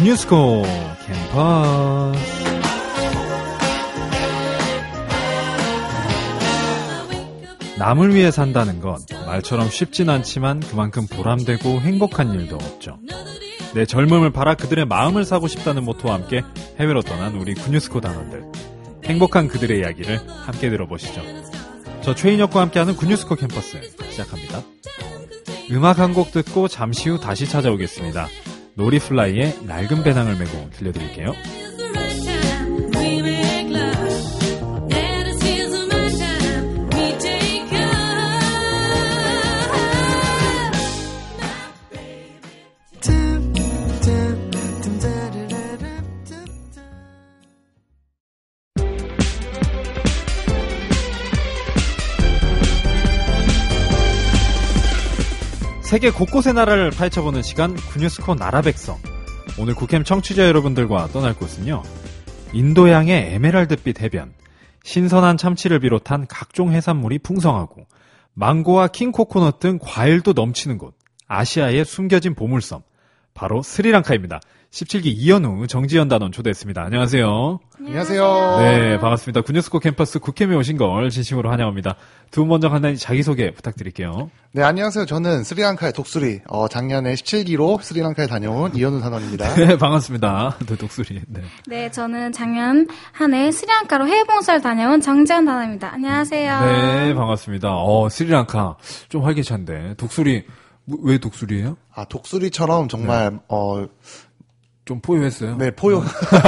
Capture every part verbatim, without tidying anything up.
군유스코 캠퍼스. 남을 위해 산다는 건 말처럼 쉽진 않지만 그만큼 보람되고 행복한 일도 없죠. 내 젊음을 팔아 그들의 마음을 사고 싶다는 모토와 함께 해외로 떠난 우리 군유스코 단원들. 행복한 그들의 이야기를 함께 들어보시죠. 저 최인혁과 함께하는 군유스코 캠퍼스 시작합니다. 음악 한 곡 듣고 잠시 후 다시 찾아오겠습니다. 노리플라이의 낡은 배낭을 메고 들려드릴게요. 세계 곳곳의 나라를 파헤쳐보는 시간 군유스코 나라백성. 오늘 국캠 청취자 여러분들과 떠날 곳은요, 인도양의 에메랄드빛 해변, 신선한 참치를 비롯한 각종 해산물이 풍성하고 망고와 킹코코넛 등 과일도 넘치는 곳, 아시아의 숨겨진 보물섬, 바로 스리랑카입니다. 십칠 기 이현우, 정지현 단원 초대했습니다. 안녕하세요. 안녕하세요. 네, 반갑습니다. 군유스코 캠퍼스 국캠에 오신 걸 진심으로 환영합니다. 두 분 먼저 간단히 자기소개 부탁드릴게요. 네, 안녕하세요. 저는 스리랑카의 독수리, 어, 작년에 십칠 기로 스리랑카에 다녀온 이현우 단원입니다. 네, 반갑습니다. 네, 독수리. 네. 네, 저는 작년 한 해 스리랑카로 해외봉사를 다녀온 정지현 단원입니다. 안녕하세요. 네, 반갑습니다. 어, 스리랑카. 좀 활기찬데. 독수리, 왜 독수리예요? 아, 독수리처럼 정말, 네. 어, 좀 포효했어요? 네, 포효.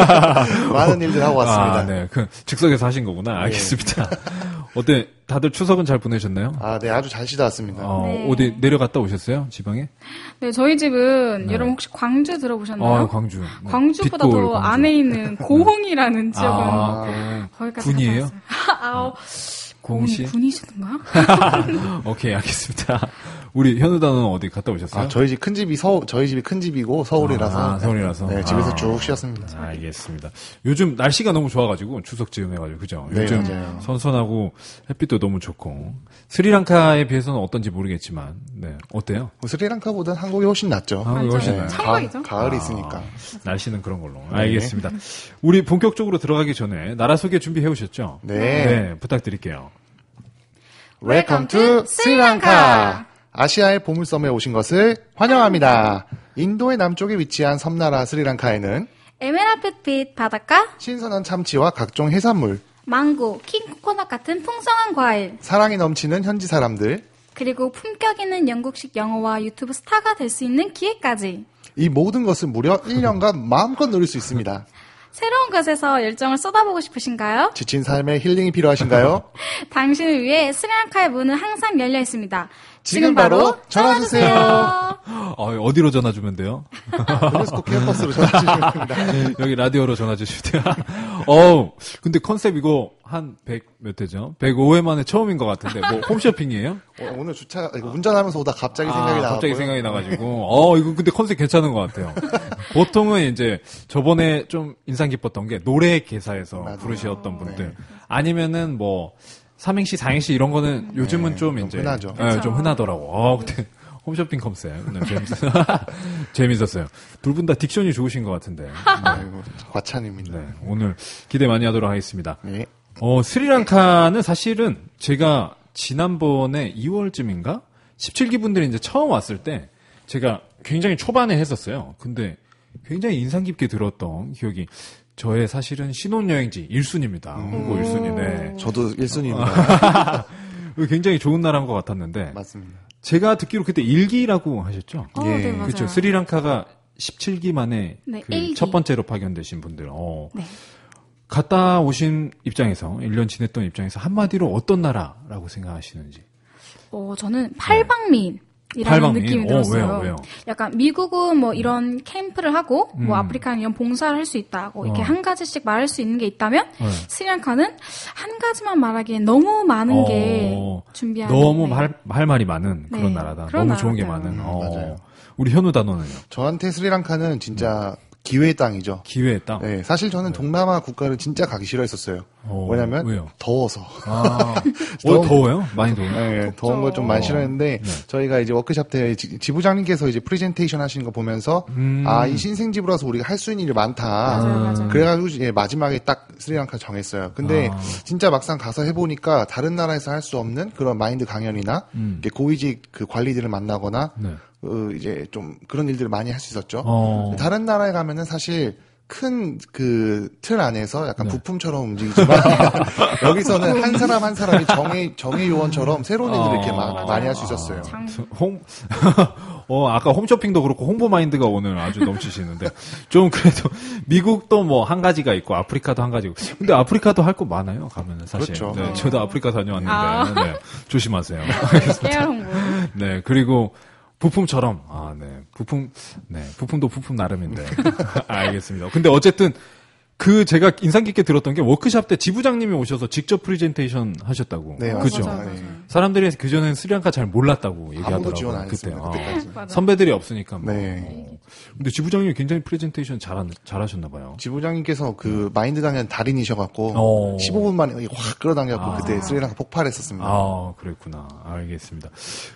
많은 일들 하고 왔습니다. 아, 네. 그, 즉석에서 하신 거구나. 알겠습니다. 네. 어때? 다들 추석은 잘 보내셨나요? 아, 네. 아주 잘 쉬다 왔습니다. 어, 네. 어디 내려갔다 오셨어요? 지방에? 네, 저희 집은 네. 여러분 혹시 광주 들어보셨나요? 아, 광주. 네. 광주보다 더 광주. 안에 있는 고흥이라는 지역은 아, 거기까지 군이에요? 갔다 왔어요. 아, 고흥시? 군이시던가? 오케이, 알겠습니다. 우리 현우 단원은 어디 갔다 오셨어요? 아, 저희 집 큰 집이 서 저희 집이 큰 집이고 서울이라서. 아, 서울이라서. 네, 집에서 아. 쭉 쉬었습니다. 아, 알겠습니다. 요즘 날씨가 너무 좋아가지고 추석 즈음해가지고 그죠? 네, 요즘 맞아요. 선선하고 햇빛도 너무 좋고 스리랑카에 비해서는 어떤지 모르겠지만, 네, 어때요? 뭐 스리랑카보다 한국이 훨씬 낫죠. 한국이 훨씬 맞아요. 나요. 천국이죠. 가, 가을이 아, 있으니까. 날씨는 그런 걸로. 네. 알겠습니다. 우리 본격적으로 들어가기 전에 나라 소개 준비해 오셨죠? 네. 네, 부탁드릴게요. Welcome to 스리랑카. 아시아의 보물섬에 오신 것을 환영합니다. 인도의 남쪽에 위치한 섬나라 스리랑카에는 에메랄드빛 바닷가, 신선한 참치와 각종 해산물, 망고, 킹코코넛 같은 풍성한 과일, 사랑이 넘치는 현지 사람들, 그리고 품격 있는 영국식 영어와 유튜브 스타가 될 수 있는 기회까지. 이 모든 것을 무려 일 년간 마음껏 누릴 수 있습니다. 새로운 것에서 열정을 쏟아보고 싶으신가요? 지친 삶에 힐링이 필요하신가요? 당신을 위해 스리랑카의 문은 항상 열려 있습니다. 지금 바로 전화주세요. 어, 어디로 전화 주면 돼요? 유네스코 캠퍼스로 전화 주시면 됩니다. 여기 라디오로 전화 주시면 돼요. 어우, 근데 컨셉 이거 한 백 몇 회죠? 백오 회 만에 처음인 것 같은데, 뭐, 홈쇼핑이에요? 어, 오늘 주차, 이거 운전하면서 오다 갑자기 아, 생각이 나고 갑자기 생각이 나가지고, 어, 이거 근데 컨셉 괜찮은 것 같아요. 보통은 이제, 저번에 좀 인상 깊었던 게, 노래 개사에서 맞아요. 부르셨던 분들. 네. 아니면은 뭐, 삼행시, 사행시 이런 거는 요즘은 네, 좀 좀 이제, 흔하죠. 네, 좀 흔하더라고. 어, 근데, 홈쇼핑 컨셉. 네, 재밌었어요. 재밌었어요. 둘 분 다 딕션이 좋으신 것 같은데. 네. 아이고, 과찬입니다. 네, 오늘 기대 많이 하도록 하겠습니다. 네. 어, 스리랑카는 사실은 제가 지난번에 이월쯤인가? 십칠 기 분들이 이제 처음 왔을 때 제가 굉장히 초반에 했었어요. 근데 굉장히 인상 깊게 들었던 기억이 저의 사실은 신혼여행지 일 순위입니다. 홍보 일 순위. 네. 저도 일 순위입니다. 굉장히 좋은 나라인 것 같았는데 맞습니다. 제가 듣기로 그때 일 기라고 하셨죠? 어, 예. 네, 맞아요. 그렇죠. 스리랑카가 십칠 기 만에 네, 그 일 기. 첫 번째로 파견되신 분들. 어. 네. 갔다 오신 입장에서 일 년 지냈던 입장에서 한마디로 어떤 나라라고 생각하시는지. 어, 저는 팔방미인이라는 팔방미인? 느낌이 어, 들었어요. 왜요, 왜요? 약간 미국은 뭐 이런 캠프를 하고 음. 뭐 아프리카는 이런 봉사를 할 수 있다고 이렇게 어. 한 가지씩 말할 수 있는 게 있다면 네. 스리랑카는 한 가지만 말하기엔 너무 많은 어, 게 준비한 너무 네. 할, 할 말이 많은 그런 네, 나라다. 그런 너무 좋은 게 나라죠. 많은. 음, 어. 맞아요. 우리 현우 단원은요? 저한테 스리랑카는 진짜 기회의 땅이죠. 기회의 땅. 네, 사실 저는 네. 동남아 국가를 진짜 가기 싫어했었어요. 오, 왜냐면 왜요? 더워서. 아, 어, 더워요? 많이 더워요? 네, 더운 걸 좀 많이 싫어했는데 네. 저희가 이제 워크숍 때 지, 지부장님께서 이제 프레젠테이션 하시는 거 보면서 음. 아, 이 신생지부라서 우리가 할 수 있는 일이 많다. 맞아요, 맞아요. 그래가지고 이제 마지막에 딱 스리랑카 정했어요. 근데 아. 진짜 막상 가서 해보니까 다른 나라에서 할 수 없는 그런 마인드 강연이나 음. 고위직 그 관리들을 만나거나 네. 어, 이제 좀 그런 일들을 많이 할 수 있었죠. 어. 다른 나라에 가면은 사실 큰 그 틀 안에서 약간 네. 부품처럼 움직이지만 여기서는 한 사람 한 사람이 정의 정의 요원처럼 새로운 일들을 어. 이렇게 막 맞아요. 많이 할 수 있었어요. 장... 홍 어 아까 홈쇼핑도 그렇고 홍보 마인드가 오늘 아주 넘치시는데 좀 그래도 미국도 뭐 한 가지가 있고 아프리카도 한 가지고 근데 아프리카도 할 거 많아요 가면은 사실. 그렇죠. 네, 저도 아프리카 다녀왔는데 아. 네, 조심하세요. 깨알 홍보. 네 그리고. 부품처럼, 아, 네. 부품, 네. 부품도 부품 나름인데. 알겠습니다. 근데 어쨌든, 그 제가 인상 깊게 들었던 게 워크숍 때 지부장님이 오셔서 직접 프레젠테이션 하셨다고. 네, 그죠? 맞아요, 맞아요. 사람들이 그전엔 스리랑카 잘 몰랐다고 얘기하더라고요. 지원 안 그때. 아, 선배들이 없으니까. 뭐. 네. 어. 근데 지부장님이 굉장히 프레젠테이션 잘, 잘하셨나 봐요. 지부장님께서 그 마인드 강연 달인이셔갖고 어. 십오 분 만에 확 끌어당겨갖고 아. 그때 스리랑카 폭발했었습니다. 아, 그랬구나. 알겠습니다.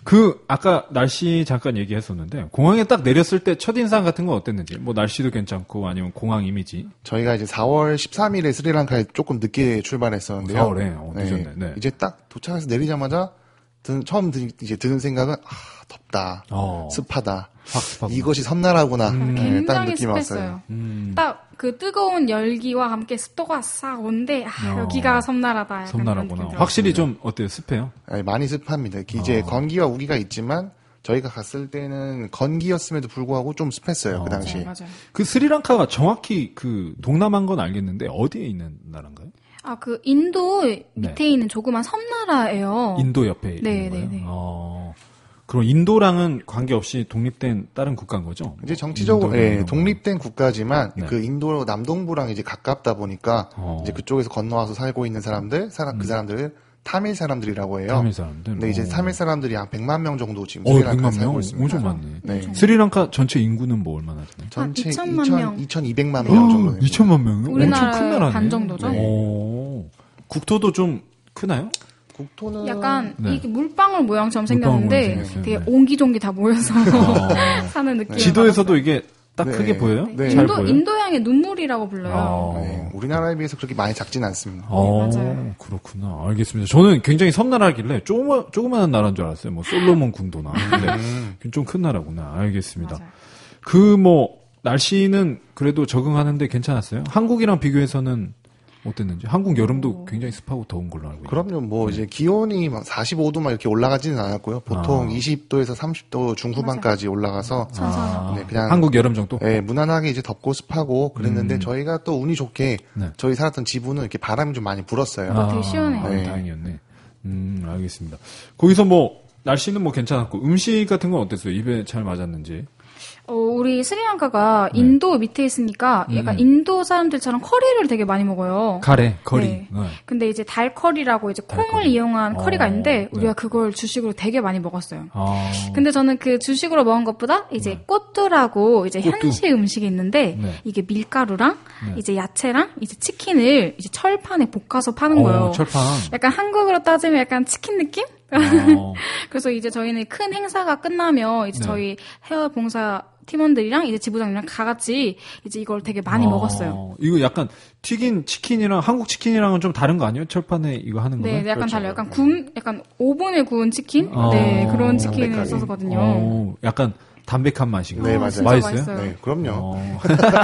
그 아까 날씨 잠깐 얘기했었는데 공항에 딱 내렸을 때 첫인상 같은 건 어땠는지. 뭐 날씨도 괜찮고 아니면 공항 이미지. 저희가 이제 사월 십삼일에 스리랑카에 조금 늦게 출발했었는데요. 사월에 어, 늦었네. 네. 네. 이제 딱 도착해서 내리자마자 드, 처음 드, 이제 드는 생각은 아 덥다, 어. 습하다. 확, 이것이 섬나라구나. 음. 네, 굉장히 딱 느낌이 습했어요. 왔어요. 음. 딱 그 뜨거운 열기와 함께 습도가 싹 오는데 아, 어. 여기가 섬나라다. 섬나라구나. 확실히 좀 어때요? 습해요? 네, 많이 습합니다. 이제 어. 건기와 우기가 있지만 저희가 갔을 때는 건기였음에도 불구하고 좀 습했어요. 어. 그 당시. 네, 맞아요. 그 스리랑카가 정확히 그 동남아인 건 알겠는데 어디에 있는 나라인가요? 아, 그 인도 밑에 네. 있는 조그만 섬나라예요. 인도 옆에 네, 있는 거예요? 네, 네. 어. 그럼 인도랑은 관계없이 독립된 다른 국가인 거죠? 이제 정치적으로 예, 독립된 국가지만 네. 그 인도 남동부랑 이제 가깝다 보니까 어. 이제 그쪽에서 건너와서 살고 있는 사람들, 사람, 음. 그 사람들을 타밀 사람들이라고 해요. 타밀 사람들. 근데 이제 타밀 사람들이 한 백만 명 정도 지금 어, 스리랑카에 살고 있습니다. 엄청 많네. 네. 스리랑카 전체 인구는 뭐 얼마나 되나요? 전체 이천만 명. 이천이백만 명 정도. 이천만 명이요? 엄청 큰 나라네. 반 정도죠. 네. 오. 국토도 좀 크나요? 국토는 약간 네. 이게 물방울 모양처럼 생겼는데 물방울 되게 네. 옹기종기 다 모여서 어. 사는 느낌. 지도에서도 이게 딱 네. 크게 보여요? 네. 잘 인도 보여요? 인도양의 눈물이라고 불러요. 아. 네. 우리나라에 비해서 그렇게 많이 작진 않습니다. 어, 네, 맞아요. 그렇구나. 알겠습니다. 저는 굉장히 섬나라길래 조그마, 조그마한 나라인 줄 알았어요. 뭐 솔로몬 군도나. 근데 좀 큰 나라구나. 알겠습니다. 맞아요. 그 뭐 날씨는 그래도 적응하는데 괜찮았어요? 한국이랑 비교해서는 어땠는지? 한국 여름도 굉장히 습하고 더운 걸로 알고 있는데. 그럼요. 뭐 네. 이제 기온이 막 사십오 도만 이렇게 올라가지는 않았고요. 보통 아. 이십 도에서 삼십 도 중후반까지 맞아. 올라가서 아. 네, 그냥 한국 여름 정도? 네, 무난하게 이제 덥고 습하고 그랬는데 음. 저희가 또 운이 좋게 네. 저희 살았던 지부는 이렇게 바람이 좀 많이 불었어요. 아, 되게 시원해요. 네. 아, 다행이었네. 음, 알겠습니다. 거기서 뭐 날씨는 뭐 괜찮았고 음식 같은 건 어땠어요? 입에 잘 맞았는지? 어, 우리 스리랑카가 네. 인도 밑에 있으니까 약간 음. 인도 사람들처럼 커리를 되게 많이 먹어요. 카레, 커리. 네. 네. 근데 이제 달커리라고 이제 콩을 달커리. 이용한 어, 커리가 있는데 우리가 네. 그걸 주식으로 되게 많이 먹었어요. 아. 근데 저는 그 주식으로 먹은 것보다 이제 네. 꼬뚜라고 이제 꼬뚜. 현지 음식이 있는데 네. 이게 밀가루랑 네. 이제 야채랑 이제 치킨을 이제 철판에 볶아서 파는 어, 거예요. 철판. 약간 한국으로 따지면 약간 치킨 느낌? 어. 그래서 이제 저희는 큰 행사가 끝나면 이제 네. 저희 헤어 봉사 팀원들이랑 이제 지부장이랑 다 같이 이제 이걸 되게 많이 어. 먹었어요. 이거 약간 튀긴 치킨이랑 한국 치킨이랑은 좀 다른 거 아니에요? 철판에 이거 하는 거는? 네, 약간 그렇죠. 달라요. 약간 군, 약간 오븐에 구운 치킨? 어. 네, 그런 치킨을 담백하게. 써서거든요. 어. 약간 담백한 맛이고. 네, 맞아요. 맛있어요? 맛있어요? 네, 그럼요. 어.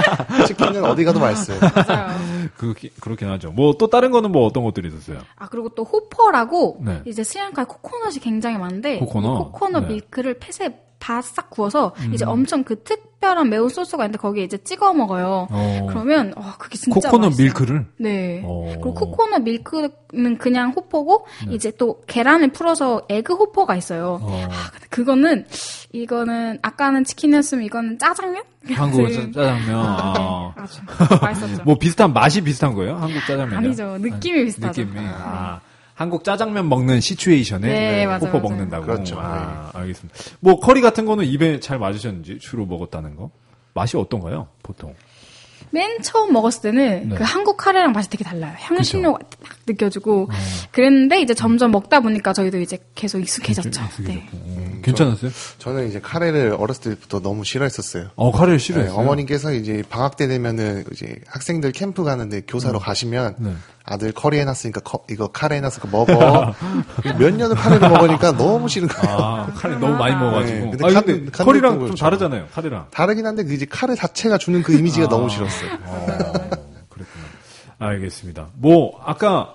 치킨은 어디 가도 맛있어요. 맞아요. 그렇게, 그렇긴 하죠. 뭐, 또 다른 거는 뭐 어떤 것들이 있었어요? 아, 그리고 또 호퍼라고, 네. 이제 스리랑카에 코코넛이 굉장히 많은데, 코코넛? 코코넛 네. 밀크를 팻에 바싹 구워서, 음. 이제 엄청 그 특별한 매운 소스가 있는데, 거기에 이제 찍어 먹어요. 어. 그러면, 어, 그게 진짜 코코넛 맛있어요. 밀크를? 네. 어. 그리고 코코넛 밀크는 그냥 호퍼고, 네. 이제 또 계란을 풀어서 에그 호퍼가 있어요. 어. 아, 근데 그거는, 이거는, 아까는 치킨이었으면 이거는 짜장면? 한국 짜장면. 아. 네, 아주 맛있었죠. 뭐 비슷한, 맛이 비슷한 거예요? 한국 짜장면이요? 아니죠. 느낌이 비슷하죠. 느낌이. 아. 한국 짜장면 먹는 시츄에이션에 네, 호퍼 맞아요, 먹는다고. 그렇죠. 아, 알겠습니다. 뭐 커리 같은 거는 입에 잘 맞으셨는지 주로 먹었다는 거. 맛이 어떤가요? 보통. 맨 처음 먹었을 때는 네. 그 한국 카레랑 맛이 되게 달라요. 향신료가 그쵸? 딱 느껴지고 어. 그랬는데 이제 점점 먹다 보니까 저희도 이제 계속 익숙해졌죠. 네. 음, 괜찮았어요? 저, 저는 이제 카레를 어렸을 때부터 너무 싫어했었어요. 어, 카레를 싫어했어요? 네, 어머니께서 이제 방학 때 되면은 이제 학생들 캠프 가는데 교사로 음. 가시면 네. 아들 커리 해놨으니까 커, 이거 카레 해놨으니까 먹어. 몇 년을 카레를 먹으니까 너무 싫은 거예요. 아, 카레 너무 많이 먹어가지고. 네, 근데, 아, 간, 근데 간, 커리랑 좀 다르잖아요. 카레랑. 다르긴 한데 그 이제 카레 자체가 주는 그 이미지가 아, 너무 싫었어요. 어, 그렇구나. 알겠습니다. 뭐 아까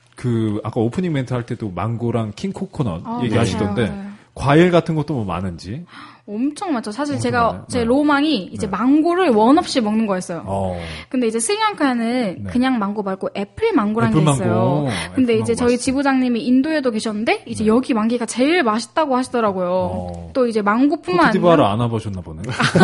그 아까 오프닝 멘트 할 때도 망고랑 킹 코코넛 아, 얘기하시던데 네. 과일 같은 것도 뭐 많은지. 엄청 많죠. 사실 엄청 제가 많아요. 제 네. 로망이 이제 네. 망고를 원 없이 먹는 거였어요. 어. 근데 이제 스리랑카는 네. 그냥 망고 말고 애플 망고라는 애플 게 있어요. 망고. 근데 애플 이제 저희 맛있어요. 지부장님이 인도에도 계셨는데 이제 네. 여기 망기가 제일 맛있다고 하시더라고요. 어. 또 이제 망고뿐만 아니라 코트디부아르 안 와보셨나 보네.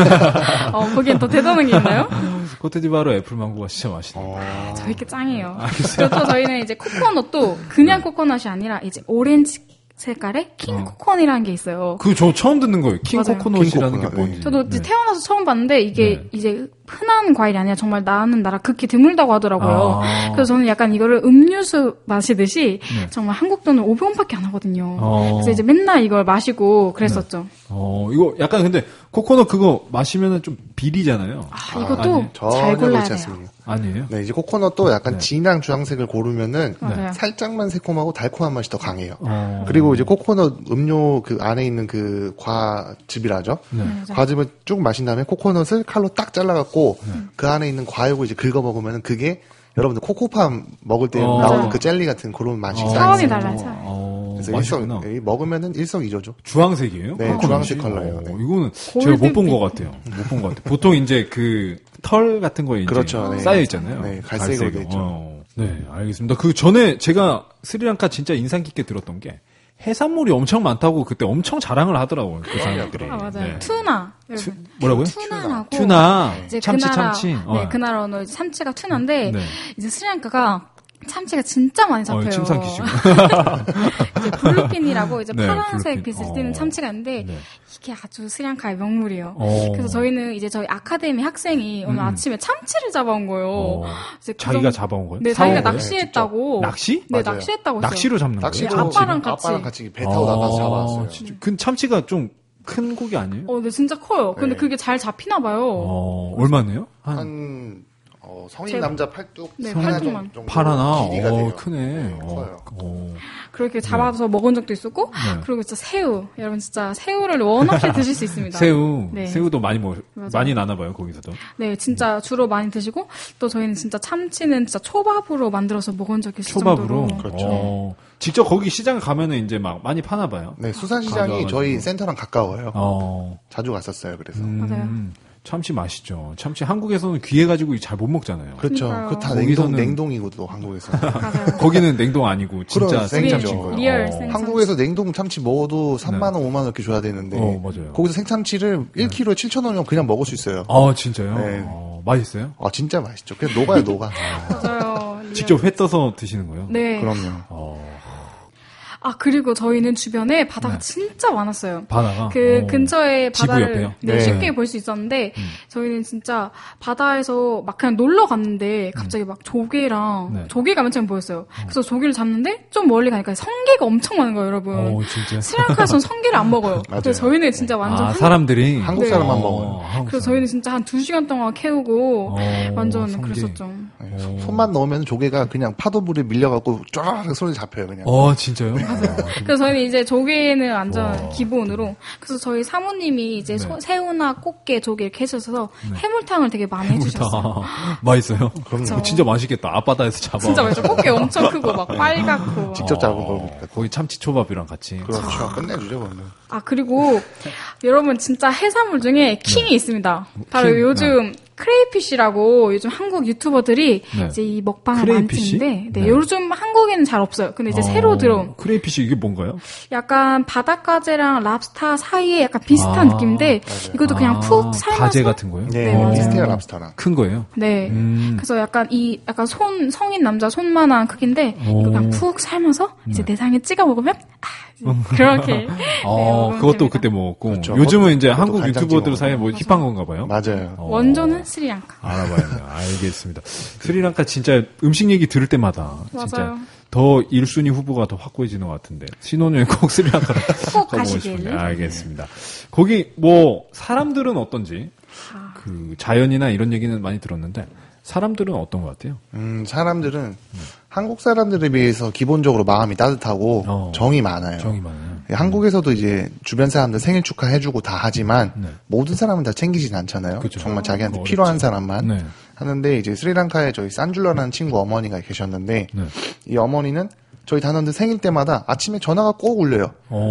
어, 거기엔 더 대단한 게 있나요? 코트디부아르 애플 망고가 진짜 맛있어요. 어. 저희께 짱이에요. 그리고 또 저희는 이제 코코넛도 그냥 네. 코코넛이 아니라 이제 오렌지 색깔의 킹 어. 코코넛이라는 게 있어요. 그 저 처음 듣는 거예요. 킹 맞아요. 코코넛이라는 게 뭔지. 저도 네. 태어나서 처음 봤는데 이게 네. 이제 흔한 과일이 아니라 정말 나는 나라 극히 드물다고 하더라고요. 아. 그래서 저는 약간 이거를 음료수 마시듯이 네. 정말 한국 돈은 오백 원밖에 안 하거든요. 어. 그래서 이제 맨날 이걸 마시고 그랬었죠. 네. 어, 이거 약간 근데 코코넛 그거 마시면은 좀 비리잖아요. 아, 이것도 아, 잘 골라야 돼요. 아니에요? 네, 이제 코코넛도 약간 네. 진한 주황색을 고르면은 맞아요. 살짝만 새콤하고 달콤한 맛이 더 강해요. 어. 그리고 이제 코코넛 음료 그 안에 있는 그 과즙이라죠. 네. 과즙을 쭉 마신 다음에 코코넛을 칼로 딱 잘라갖고 네. 그 안에 있는 과육을 이제 긁어 먹으면은 그게 여러분들 코코팜 먹을 때 어. 나오는 그 젤리 같은 그런 맛이 어. 차원이 달라요. 차원. 어. 그래서 일석, 먹으면은 일석이조죠. 주황색이에요? 네, 주황색 컬러예요. 네. 이거는 제가 못 본 것 같아요. 못 본 것 같아요. 보통 이제 그 털 같은 거에 그렇죠. 이제 네. 쌓여 있잖아요. 네, 갈색으로 돼 있죠. 어. 네, 알겠습니다. 그 전에 제가 스리랑카 진짜 인상 깊게 들었던 게 해산물이 엄청 많다고 그때 엄청 자랑을 하더라고요. 그 사람들이. 아, 맞아요. 네. 투나. 투, 뭐라고요? 투나라고. 투나. 이제 참치, 그 나라, 참치. 네, 어. 그 나라 언어 참치가 투나인데 네. 이제 스리랑카가 참치가 진짜 많이 잡혀요. 어, 침상 기시고. 이제 블루핀이라고 이제 네, 파란색 블루핀. 빛을 띠는 어. 참치가 있는데 네. 이게 아주 스리랑카의 명물이에요. 어. 그래서 저희는 이제 저희 아카데미 학생이 오늘 음. 아침에 참치를 잡아온 거예요. 어. 이제 자기가 잡아온 거예요? 네, 자기가 낚시했다고. 네, 낚시? 네, 맞아요. 낚시했다고 했어요. 낚시로 잡는 거예요? 낚시로 아빠랑 같이. 아빠랑 같이 배 타고 나가서 잡아왔어요. 진짜. 그 참치가 좀 큰 고기 아니에요? 어, 네, 진짜 커요. 근데 네. 그게 잘 잡히나 봐요. 어, 얼마네요? 한, 한 어, 성인 제... 남자 팔뚝? 네, 팔뚝만. 팔 하나? 길이가 어, 돼요. 크네. 네, 어, 커요. 어. 그렇게 잡아서 네. 먹은 적도 있었고, 네. 그리고 진짜 새우. 여러분 진짜 새우를 원 없이 드실 수 있습니다. 새우. 네. 새우도 많이 먹, 많이 나나봐요, 거기서도. 네, 진짜 주로 많이 드시고, 또 저희는 진짜 참치는 진짜 초밥으로 만들어서 먹은 적이 있을 초밥으로? 정도로. 그렇죠. 어. 직접 거기 시장 가면은 이제 막 많이 파나봐요. 네, 수산시장이 저희 센터랑 가까워요. 어. 자주 갔었어요, 그래서. 음. 맞아요. 참치 맛있죠. 참치 한국에서는 귀해가지고 잘 못 먹잖아요. 그렇죠. 그 다 냉동, 냉동이고 또 한국에서. 맞아요. 거기는 냉동 아니고 진짜 생참치인 거예요. 리얼 어. 생참치. 한국에서 냉동 참치 먹어도 삼만 원, 네. 오만 원 이렇게 줘야 되는데. 어, 맞아요. 거기서 생참치를 일 킬로그램에 칠천 원이면 그냥 먹을 수 있어요. 아, 진짜요? 네. 어, 맛있어요? 아, 진짜 맛있죠. 그냥 녹아요, 녹아. 맞아요. 리얼. 직접 회 떠서 드시는 거예요? 네. 그럼요. 어. 아, 그리고 저희는 주변에 바다가 네. 진짜 많았어요. 바다가? 그 오. 근처에 바다를 옆에요? 네, 네. 쉽게 볼 수 있었는데, 음. 저희는 진짜 바다에서 막 그냥 놀러 갔는데, 갑자기 막 조개랑, 네. 조개가 맨 처음 보였어요. 그래서 조개를 잡는데, 좀 멀리 가니까 성게가 엄청 많은 거예요, 여러분. 오, 진짜. 스리랑카에서는 성게를 안 먹어요. 그래서 저희는 진짜 완전. 아, 한... 사람들이? 한국 네. 사람만 어, 먹어요. 한국 그래서 사람. 저희는 진짜 한 두 시간 동안 캐우고, 어, 완전 성게. 그랬었죠. 네, 손만 넣으면 조개가 그냥 파도물에 밀려갖고 쫙 손에 잡혀요, 그냥. 어, 진짜요? 맞아요. 그래서 저희는 이제 조개는 완전 와. 기본으로. 그래서 저희 사모님이 이제 네. 소, 새우나 꽃게, 조개 이렇게 해주셔서 네. 해물탕을 되게 많이 해주셨어요. 맛있어요? 그쵸. 진짜 맛있겠다. 앞바다에서 잡아. 진짜 맛있어. 꽃게 엄청 크고 막 빨갛고. 직접 잡은 어, 거니까. 거의 참치초밥이랑 같이. 그렇죠. 끝내주죠, 그러면. 아, 그리고 여러분 진짜 해산물 중에 킹이 네. 있습니다. 바로 킹? 요즘 네. 크레이피쉬라고 요즘 한국 유튜버들이 네. 이제 이 먹방을 크레이피쉬? 많이 찍는데 네, 네. 요즘 한국에는 잘 없어요. 근데 이제 어, 새로 들어온 크레이피쉬 이게 뭔가요? 약간 바닷가재랑 랍스타 사이에 약간 비슷한 아, 느낌인데 맞아요. 이것도 그냥 아, 푹 삶아서 가재 같은 거요? 네, 네, 맞아요. 비슷해요, 랍스타랑. 큰 거예요? 네. 음. 그래서 약간 이 약간 손 성인 남자 손만한 크기인데 이거 그냥 푹 삶아서 이제 네. 내장에 찍어 먹으면 그렇게. 어, 네, 그것도 그때 먹었고. 그렇죠. 요즘은 이제 한국 유튜버들 사이에 뭐 힙한 건가 봐요. 맞아요. 어. 원조는 스리랑카. 알아봐야겠네요. 알겠습니다. 스리랑카 진짜 음식 얘기 들을 때마다 맞아요. 진짜 더 일 순위 후보가 더 확고해지는 것 같은데. 신혼여행 꼭 스리랑카로 꼭 가보고 싶네요. 알겠습니다. 거기 뭐 사람들은 어떤지 아. 그 자연이나 이런 얘기는 많이 들었는데 사람들은 어떤 것 같아요? 음, 사람들은 음. 한국 사람들에 비해서 기본적으로 마음이 따뜻하고 어, 정이 많아요. 정이 많아요. 한국에서도 이제 주변 사람들 생일 축하해주고 다 하지만 네. 모든 사람은 다 챙기진 않잖아요. 그쵸. 정말 자기한테 어렵죠. 필요한 사람만 네. 하는데 이제 스리랑카에 저희 산줄라라는 친구 어머니가 계셨는데 네. 이 어머니는 저희 단원들 생일 때마다 아침에 전화가 꼭 울려요.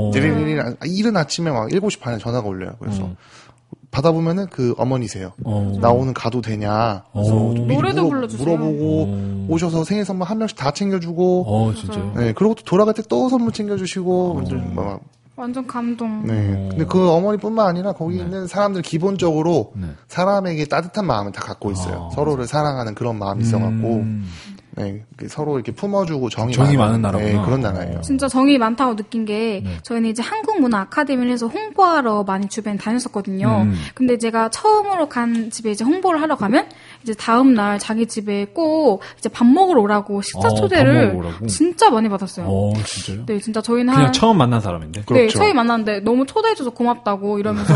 이른 아침에 막 일곱 시 반에 전화가 울려요. 그래서 음. 받아보면은 그 어머니세요. 오. 나 오늘 가도 되냐. 그래서 노래도 불러주세요. 물어보고 오. 오셔서 생일 선물 한 명씩 다 챙겨주고. 어, 진짜요? 네, 그리고 또 돌아갈 때 또 선물 챙겨주시고. 막. 완전 감동. 네. 근데 그 어머니뿐만 아니라 거기 네. 있는 사람들 기본적으로 네. 사람에게 따뜻한 마음을 다 갖고 있어요. 아. 서로를 사랑하는 그런 마음이 있어갖고. 음. 네, 서로 이렇게 품어주고 정이, 정이 많은, 많은, 많은 나라구나. 네, 그런 나라예요. 진짜 정이 많다고 느낀 게 네. 저희는 이제 한국 문화 아카데미를 해서 홍보하러 많이 주변에 다녔었거든요. 음. 근데 제가 처음으로 간 집에 이제 홍보를 하러 가면 이제 다음 날 자기 집에 꼭 이제 밥 먹으러 오라고 식사 어, 초대를 진짜 많이 받았어요. 어, 진짜요? 네, 진짜 저희는 그냥 한... 처음 만난 사람인데. 그렇죠. 네, 처음 만났는데 너무 초대해줘서 고맙다고 이러면서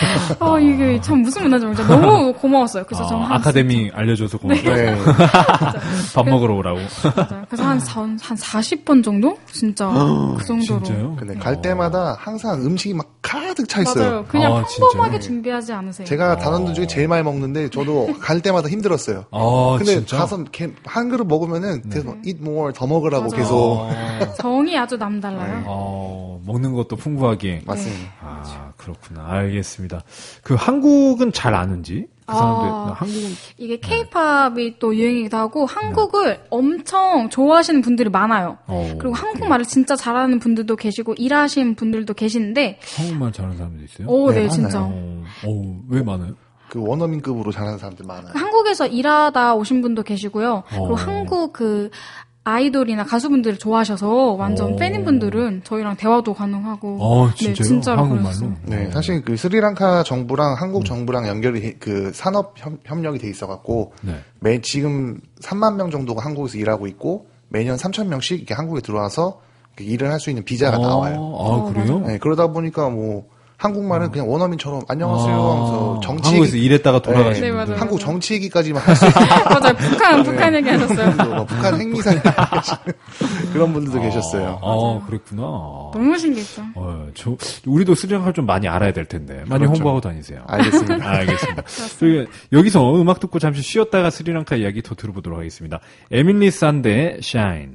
아 이게 참 무슨 문화인지 모르겠어요. 너무 고마웠어요. 그래서 아, 저는 아카데미 진짜... 알려줘서 고맙다고. 네. 밥 먹으러 오라고. 맞아요. 그래서 한, 한 사십 번 정도? 진짜 그 정도로. 진짜요? 근데 갈 때마다 항상 음식이 막 가득 차 있어요. 맞아요. 그냥 아, 평범하게 진짜요? 준비하지 않으세요? 제가 단원들 중에 제일 많이 먹는데 저도 갈 때마다 힘들었어요. 아, 근데 진짜? 가서 한 그릇 먹으면은 네. 계속 eat more 더 먹으라고 맞아요. 계속. 아. 정이 아주 남달라요. 네. 어, 먹는 것도 풍부하게. 맞습니다. 네. 아, 그렇구나. 알겠습니다. 그 한국은 잘 아는지? 그 사람들, 아, 한국은. 이게 케이팝이 네. 또 유행이기도 하고, 한국을 네. 엄청 좋아하시는 분들이 많아요. 오, 그리고 한국말을 오케이. 진짜 잘하는 분들도 계시고, 일하시는 분들도 계시는데. 한국말 잘하는 사람도 있어요? 오, 네, 네 진짜. 오, 오, 왜 많아요? 그 원어민급으로 잘하는 사람들 많아요. 한국에서 일하다 오신 분도 계시고요. 오. 그리고 한국 그, 아이돌이나 가수분들을 좋아하셔서 완전 오. 팬인 분들은 저희랑 대화도 가능하고. 어, 진짜요? 네, 진짜로 한국말로? 네, 사실 그 스리랑카 정부랑 한국 정부랑 연결이 그 산업 협, 협력이 돼 있어갖고 네. 매 지금 삼만 명 정도가 한국에서 일하고 있고 매년 삼천 명씩 이렇게 한국에 들어와서 일을 할 수 있는 비자가 아, 나와요. 아, 그래요? 네, 그러다 보니까 뭐. 한국말은 어. 그냥 원어민처럼 안녕하세요 아. 하면서 정치 한국에서 일했다가 돌아가시는 네, 분들. 네, 한국 정치 얘기까지만 할 수 있어요. 맞아요. 북한, 네. 북한 얘기 하셨어요. 뭐 북한 핵미사일 그런 분들도 아. 계셨어요. 아, 그랬구나. 너무 신기했죠. 어, 저, 우리도 스리랑카를 좀 많이 알아야 될 텐데. 많이 그렇죠. 홍보하고 다니세요. 알겠습니다. 아, 알겠습니다. 그리고 여기서 음악 듣고 잠시 쉬었다가 스리랑카 이야기 더 들어보도록 하겠습니다. 에밀리 산데의 Shine.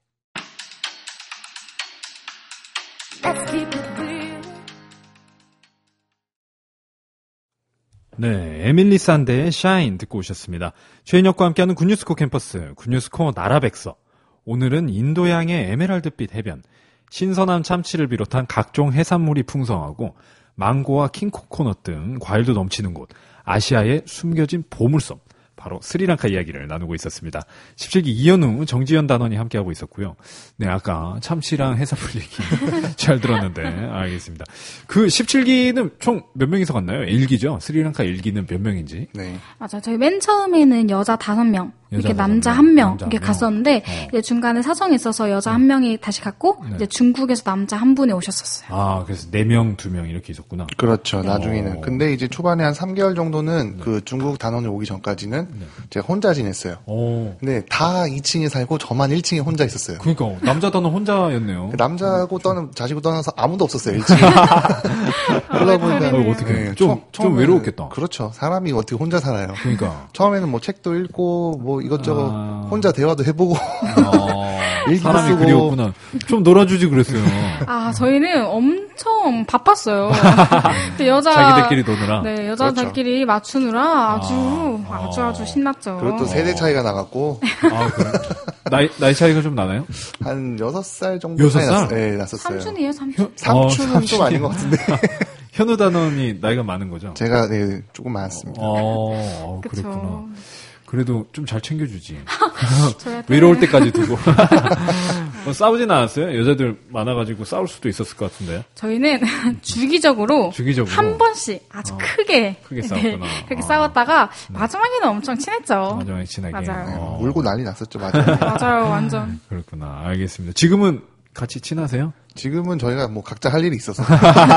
네, 에밀리 산데의 샤인 듣고 오셨습니다. 최인혁과 함께하는 굿뉴스코 캠퍼스, 굿뉴스코 나라백서. 오늘은 인도양의 에메랄드빛 해변, 신선한 참치를 비롯한 각종 해산물이 풍성하고 망고와 킹코코넛 등 과일도 넘치는 곳, 아시아의 숨겨진 보물섬, 바로 스리랑카 이야기를 나누고 있었습니다. 십칠 기 이현우, 정지현 단원이 함께하고 있었고요. 네, 아까 참치랑 해산물 얘기 잘 들었는데 알겠습니다. 그 십칠 기는 총 몇 명이서 갔나요? 일 기죠? 스리랑카 일 기는 몇 명인지? 네. 맞아요. 저희 맨 처음에는 여자 다섯 명, 이렇게 남자 한 명 이렇게 갔었는데 어. 이제 중간에 사정이 있어서 여자 한 명이 다시 갔고 네. 이제 중국에서 남자 한 분이 오셨었어요. 아, 그래서 네 명, 두 명 이렇게 있었구나. 그렇죠. 나중에는. 오. 근데 이제 초반에 한 삼 개월 정도는 네. 그 중국 단원이 오기 전까지는 네. 제가 혼자 지냈어요. 오. 근데 다 이 층에 살고 저만 일 층에 혼자 있었어요. 그러니까 남자 단원 혼자였네요. 남자고 떠는 자식고 떠나서 아무도 없었어요. 일 층에. 그러다 보니까 어, 어떻게 네. 좀, 좀 외로웠겠다. 그렇죠. 사람이 어떻게 혼자 살아요. 그러니까 처음에는 뭐 책도 읽고 뭐 이것저것 아... 혼자 대화도 해보고 아... 사람이 쓰고. 그리웠구나. 좀 놀아주지 그랬어요. 아 저희는 엄청 바빴어요. 여자 자기들끼리 노느라. 네 여자들끼리 그렇죠. 맞추느라 아주 아... 아주 아주 신났죠. 그것도 세대 차이가 나갔고. 아 그래. 나이 나이 차이가 좀 나나요? 한 여섯 살 정도. 여섯 살? 네 났었어요. 삼촌이에요 삼촌. 삼촌은 어, 좀 아닌 것 같은데. 현우 단원이 나이가 많은 거죠? 제가 네 조금 많았습니다. 어, 어 그랬구나. 그래도 좀 잘 챙겨주지. 외로울 때까지 두고. 뭐 싸우진 않았어요? 여자들 많아가지고 싸울 수도 있었을 것 같은데. 저희는 주기적으로, 주기적으로 한 번씩 아주 어, 크게 크게 싸웠구나. 네, 그렇게 어. 싸웠다가 마지막에는 엄청 친했죠. 마지막에 친하게. 맞아요. 어. 울고 난리 났었죠. 맞아요. 맞아요. 완전. 그렇구나. 알겠습니다. 지금은 같이 친하세요? 지금은 저희가 뭐 각자 할 일이 있어서.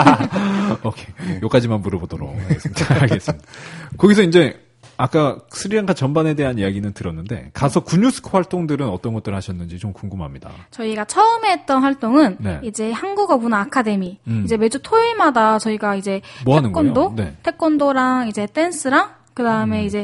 오케이. 네. 요까지만 물어보도록 하겠습니다. 알겠습니다. 거기서 이제 아까 스리랑카 전반에 대한 이야기는 들었는데 가서 군유스코 활동들은 어떤 것들 하셨는지 좀 궁금합니다. 저희가 처음에 했던 활동은 네. 이제 한국어 문화 아카데미. 음. 이제 매주 토요일마다 저희가 이제 뭐 하는 태권도, 거예요? 네. 태권도랑 이제 댄스랑 그다음에 음. 이제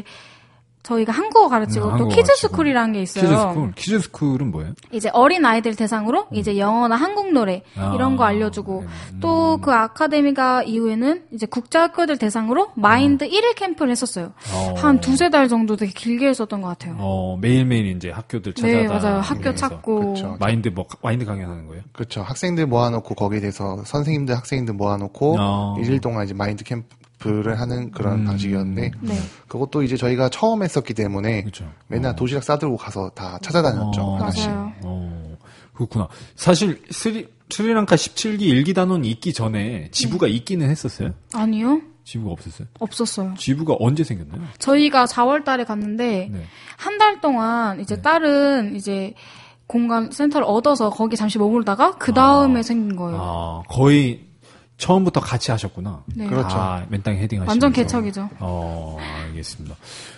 저희가 한국어 가르치고 음, 또 키즈스쿨이라는 게 있어요. 키즈스쿨? 키즈스쿨은 뭐예요? 이제 어린 아이들 대상으로 음. 이제 영어나 한국 노래 아, 이런 거 알려주고 음. 또 그 아카데미가 이후에는 이제 국제학교들 대상으로 마인드 음. 일 일 캠프를 했었어요. 어. 한 두세 달 정도 되게 길게 했었던 것 같아요. 어, 매일매일 이제 학교들 찾아다. 네, 맞아요. 학교 찾고. 그쵸. 마인드 뭐, 마인드 강연하는 거예요? 그렇죠. 학생들 모아놓고 거기에 대해서 선생님들, 학생들 모아놓고 어. 일 일 동안 이제 마인드 캠프 를 하는 그런 음. 방식이었는데 네. 그것도 이제 저희가 처음 했었기 때문에 그렇죠. 맨날 어. 도시락 싸들고 가서 다 찾아다녔죠. 어. 하나씩. 맞아요. 어. 그렇구나. 사실 스리, 스리랑카 십칠 기 일 기 단원이 있기 전에 지부가 네. 있기는 했었어요? 아니요. 지부가 없었어요? 없었어요. 지부가 언제 생겼나요? 저희가 사월 달에 갔는데 네. 한 달 동안 이제 네. 다른 이제 공간 센터를 얻어서 거기 잠시 머물다가 그 다음에 아. 생긴 거예요. 아, 거의 처음부터 같이 하셨구나. 네. 그렇죠. 아, 맨땅에 헤딩하시면서. 완전 개척이죠. 어, 알겠습니다.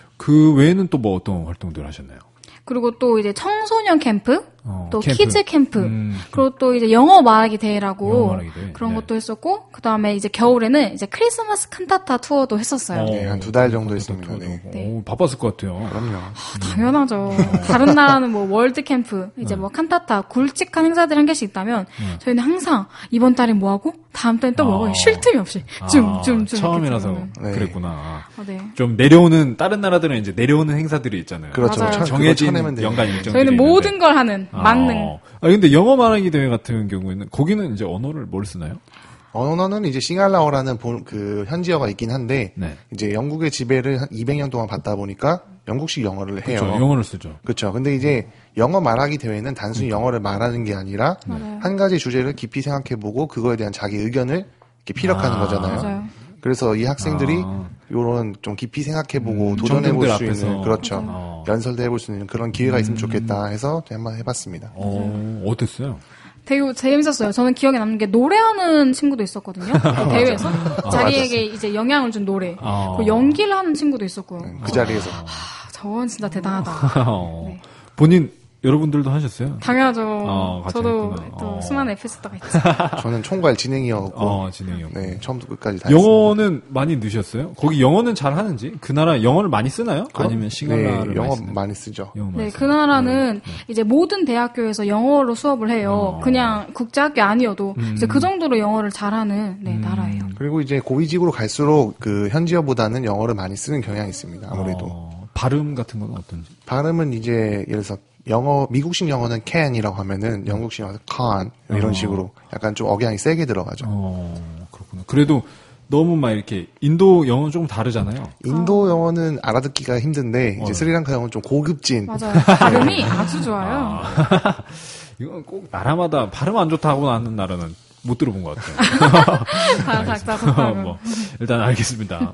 그 외에는 또 뭐 어떤 활동들 하셨나요? 그리고 또 이제 청소년 캠프, 어, 또 캠프. 키즈 캠프, 음. 그리고 또 이제 영어 말하기 대회라고 영어 말하기 대회. 그런 네. 것도 했었고, 그 다음에 이제 겨울에는 이제 크리스마스 칸타타 투어도 했었어요. 어, 네, 한 두 달 정도 했습니다. 네. 네. 오, 바빴을 것 같아요. 그럼요. 아, 당연하죠. 다른 나라는 뭐 월드 캠프, 이제 네. 뭐 칸타타, 굵직한 행사들 한 개씩 있다면 네. 저희는 항상 이번 달엔 뭐 하고 다음 달엔 또 뭐 하고 아. 쉴 틈이 없이 아, 줌줌줌. 처음이라서 네. 그랬구나. 아, 네. 좀 내려오는 다른 나라들은 이제 내려오는 행사들이 있잖아요. 그렇죠. 맞아요. 정해진 쳐내면 연간 일정들이 저희는 있는데. 모든 걸 하는 아. 만능. 아 근데 영어 말하기 대회 같은 경우에는 거기는 이제 언어를 뭘 쓰나요? 언어는 이제 싱갈라어라는 본, 그 현지어가 있긴 한데 네. 이제 영국의 지배를 한 이백 년 동안 받다 보니까 영국식 영어를 해요. 그렇죠. 영어를 쓰죠. 그렇죠. 근데 이제 영어 말하기 대회는 단순히 그러니까. 영어를 말하는 게 아니라 맞아요. 한 가지 주제를 깊이 생각해보고 그거에 대한 자기 의견을 이렇게 피력하는 아, 거잖아요. 맞아요. 그래서 이 학생들이 아. 요런 좀 깊이 생각해보고 음, 도전해볼 수 앞에서. 있는 그렇죠. 어. 연설도 해볼 수 있는 그런 기회가 있으면 음. 좋겠다 해서 한번 해봤습니다. 어, 어땠어요? 되게 재밌었어요. 저는 기억에 남는 게 노래하는 친구도 있었거든요. 그 대회에서 아, 자기에게 이제 영향을 준 노래. 아. 그리고 연기를 하는 친구도 있었고요. 그 자리에서. 하, 저건 진짜 대단하다. 네. 본인 여러분들도 하셨어요? 당연하죠. 어, 같이 저도 했구나. 또 어. 수많은 에피소드가 있죠. 저는 총괄 진행이었고, 어, 진행이었고. 네, 처음부터 끝까지 다 영어는 많이 넣으셨어요? 거기 영어는 잘 하는지? 그 나라 영어를 많이 쓰나요? 했습니다. 아니면 싱갈라를 네, 영어 많이 쓰나요? 많이 쓰죠. 영어 많이 네, 쓰나요? 그 나라는 이제 모든 대학교에서 영어로 수업을 해요. 어. 그냥 국제학교 아니어도 음. 이제 그 정도로 영어를 잘하는 네, 음. 나라예요. 그리고 이제 고위직으로 갈수록 그 현지어보다는 영어를 많이 쓰는 경향이 있습니다. 아무래도. 어, 발음 같은 건 어떤지? 발음은 이제 예를 들어서 영어 미국식 영어는 can이라고 하면은 영국식 영어는 can 이런 어. 식으로 약간 좀 억양이 세게 들어가죠. 어, 그렇구나. 그래도 너무 막 이렇게 인도 영어는 조금 다르잖아요. 인도 영어는 알아듣기가 힘든데 어. 이제 스리랑카 영어는 좀 고급진. 맞아요. 발음이 아주 좋아요. 아. 이건 꼭 나라마다 발음 안 좋다고 하는 나라는 못 들어본 것 같아요. 다 각자 속하고. 뭐, 일단 알겠습니다.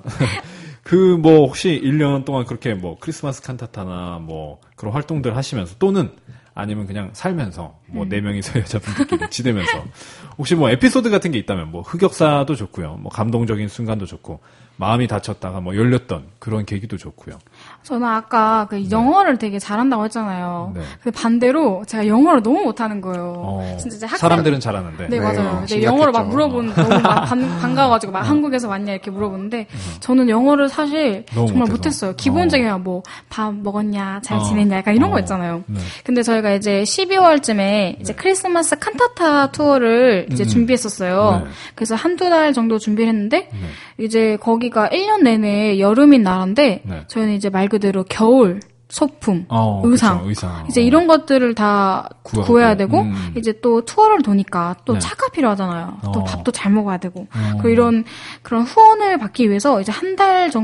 그 뭐 혹시 일 년 동안 그렇게 뭐 크리스마스 칸타타나 뭐 그런 활동들 하시면서 또는 아니면 그냥 살면서 뭐 네 명이서 여자분들끼리 지내면서 혹시 뭐 에피소드 같은 게 있다면 뭐 흑역사도 좋고요. 뭐 감동적인 순간도 좋고 마음이 다쳤다가 뭐 열렸던 그런 계기도 좋고요. 저는 아까 그 영어를 되게 잘한다고 했잖아요. 네. 근데 반대로 제가 영어를 너무 못하는 거예요. 어, 진짜 이제 학생 사람들은 잘하는데. 네, 네, 맞아요. 심각했죠. 네, 영어를 막 물어보는 너무 막 반, 반가워가지고 막 한국에서 왔냐 이렇게 물어보는데 저는 영어를 사실 너무 정말 못해서. 못했어요. 기본적인 뭐 밥 먹었냐, 잘 어. 지냈냐 약간 이런 어. 거 있잖아요. 네. 근데 저희가 이제 십이월쯤에 이제 크리스마스 칸타타 투어를 이제 음. 준비했었어요. 네. 그래서 한두 달 정도 준비를 했는데 네. 이제 거기가 일 년 내내 여름인 나라인데 네. 저희는 이제 말 그대로 겨울 소품, 어, 의상, 그쵸, 의상. 이제 어. 이런 것들을 다 구하고. 구해야 되고 음. 이제 또 투어를 도니까 또 네. 차가 필요하잖아요. 또 어. 밥도 잘 먹어야 되고 어. 그 이런 그런 후원을 받기 위해서 이제 한 달 정도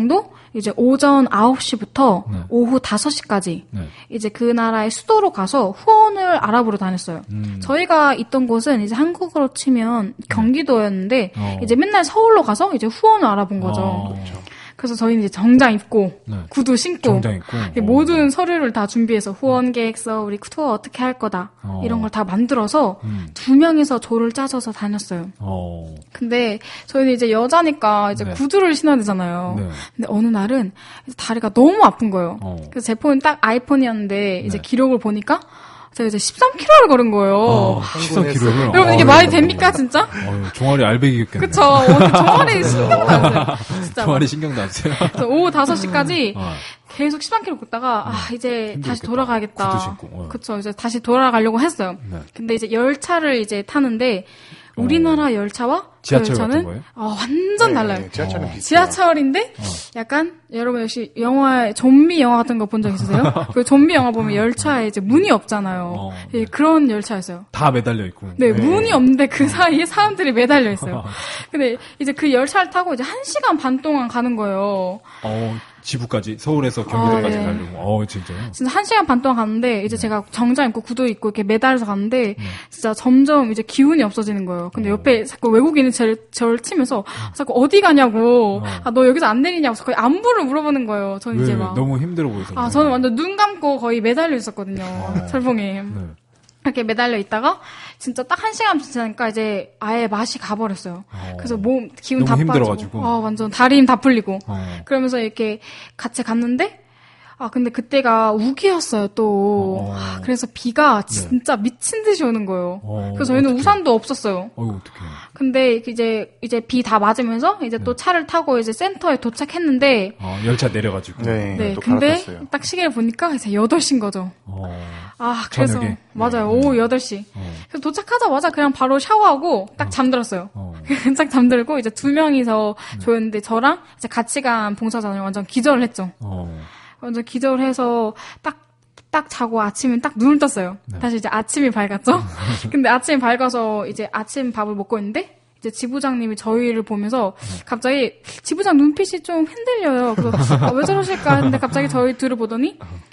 이제 오전 아홉 시부터 네. 오후 다섯 시까지 네. 이제 그 나라의 수도로 가서 후원을 알아보러 다녔어요. 음. 저희가 있던 곳은 이제 한국으로 치면 경기도였는데 어. 이제 맨날 서울로 가서 이제 후원을 알아본 거죠. 어. 그렇죠. 그래서 저희는 이제 정장 입고 네. 구두 신고 정장 입고 모든 서류를 다 준비해서 후원 계획서, 우리 투어 어떻게 할 거다 어. 이런 걸 다 만들어서 음. 두 명이서 조를 짜줘서 다녔어요. 어. 근데 저희는 이제 여자니까 이제 네. 구두를 신어야 되잖아요. 네. 근데 어느 날은 다리가 너무 아픈 거예요. 어. 그래서 제 폰은 딱 아이폰이었는데 이제 네. 기록을 보니까 제가 이제 십삼 킬로미터를 걸은 거예요. 어, 십삼 킬로미터요? 여러분 이게 어, 말이 됩니까 진짜? 어, 종아리 알배기겠겠네. 그쵸. 종아리 신경도 안 써요. 진짜. 종아리 신경도 안 써요. 오후 다섯 시까지 어. 계속 십삼 킬로미터 걷다가 아 이제 힘들겠다. 다시 돌아가야겠다. 구두 신고. 어. 그쵸. 이제 다시 돌아가려고 했어요. 네. 근데 이제 열차를 이제 타는데 우리나라 열차와 지하철 그 열차는 거예요? 어, 완전 네, 달라요. 네, 지하철은 어. 지하철인데 어. 약간 여러분 역시 영화 좀비 영화 같은 거 본 적 있으세요? 그 좀비 영화 보면 열차에 이제 문이 없잖아요. 어, 네. 그런 열차였어요. 다 매달려 있고. 네, 네. 문이 없는데 그 사이에 사람들이 매달려 있어요. 근데 이제 그 열차를 타고 이제 한 시간 반 동안 가는 거예요. 어. 지부까지 서울에서 경기도까지 아, 네. 가려고. 어, 진짜요? 진짜 한 시간 반 동안 갔는데 이제 네. 제가 정장 입고 구두 입고 이렇게 매달려서 갔는데 네. 진짜 점점 이제 기운이 없어지는 거예요. 근데 오. 옆에 자꾸 외국인이 저를, 저를 치면서 자꾸 어디 가냐고, 어. 아, 너 여기서 안 내리냐고 거의 안부를 물어보는 거예요. 저는 왜, 이제 막 너무 힘들어 보여서. 아, 저는 완전 눈 감고 거의 매달려 있었거든요. 어. 철봉에. 네. 이렇게 매달려 있다가 진짜 딱 한 시간 지나니까 이제 아예 맛이 가버렸어요. 어. 그래서 몸 기운 다 빠지고, 아 완전 다리 힘 다 풀리고. 어. 그러면서 이렇게 같이 갔는데 아 근데 그때가 우기였어요 또. 어. 아, 그래서 비가 진짜 네. 미친 듯이 오는 거예요. 어. 그래서 저희는 어떡해. 우산도 없었어요. 어이 어떡해. 근데 이제 이제 비 다 맞으면서 이제 네. 또 차를 타고 이제 센터에 도착했는데 어, 열차 내려가지고. 네. 네. 또 근데 갈아탔어요. 딱 시계를 보니까 이제 여덟 시인 거죠. 어. 아 그래서 저녁에? 맞아요. 네. 오후 여덟 시. 어. 그래서 도착하자마자 그냥 바로 샤워하고 딱 어. 잠들었어요. 어. 딱 잠들고 이제 두 명이서 네. 조였는데 저랑 이제 같이 간 봉사자는 완전 기절을 했죠. 어. 완전 기절을 해서 딱 딱 자고 아침에 딱 눈을 떴어요. 네. 다시 이제 아침이 밝았죠. 근데 아침이 밝아서 이제 아침 밥을 먹고 있는데 이제 지부장님이 저희를 보면서 갑자기 지부장 눈빛이 좀 흔들려요. 그래서 아, 왜 저러실까 했는데 갑자기 저희 둘을 보더니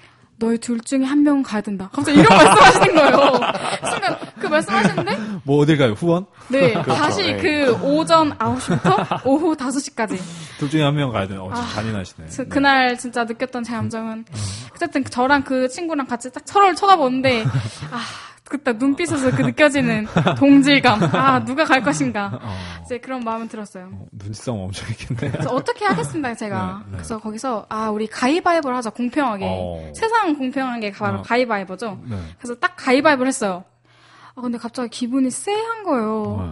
너희 둘 중에 한 명은 가야 된다. 갑자기 이런 말씀하시는 거예요. 순간 그 말씀하시는데 뭐 어딜 가요? 후원? 네. 그렇죠. 다시 네. 그 오전 아홉 시부터 오후 다섯 시까지. 둘 중에 한 명 가야 되나? 어, 진짜 아, 잔인하시네. 그, 그날 진짜 느꼈던 제 감정은 어쨌든 저랑 그 친구랑 같이 딱 서로를 쳐다보는데 아 그때 눈빛에서 그 느껴지는 동질감. 아, 누가 갈 것인가. 어. 이제 그런 마음은 들었어요. 어, 눈치싸움 엄청 했겠네. 그래서 어떻게 하겠습니다, 제가. 네, 네. 그래서 거기서, 아, 우리 가위바위보를 하자, 공평하게. 어. 세상 공평한 게 바로 어. 가위바위보죠. 네. 그래서 딱 가위바위보를 했어요. 아, 근데 갑자기 기분이 쎄한 거예요. 어.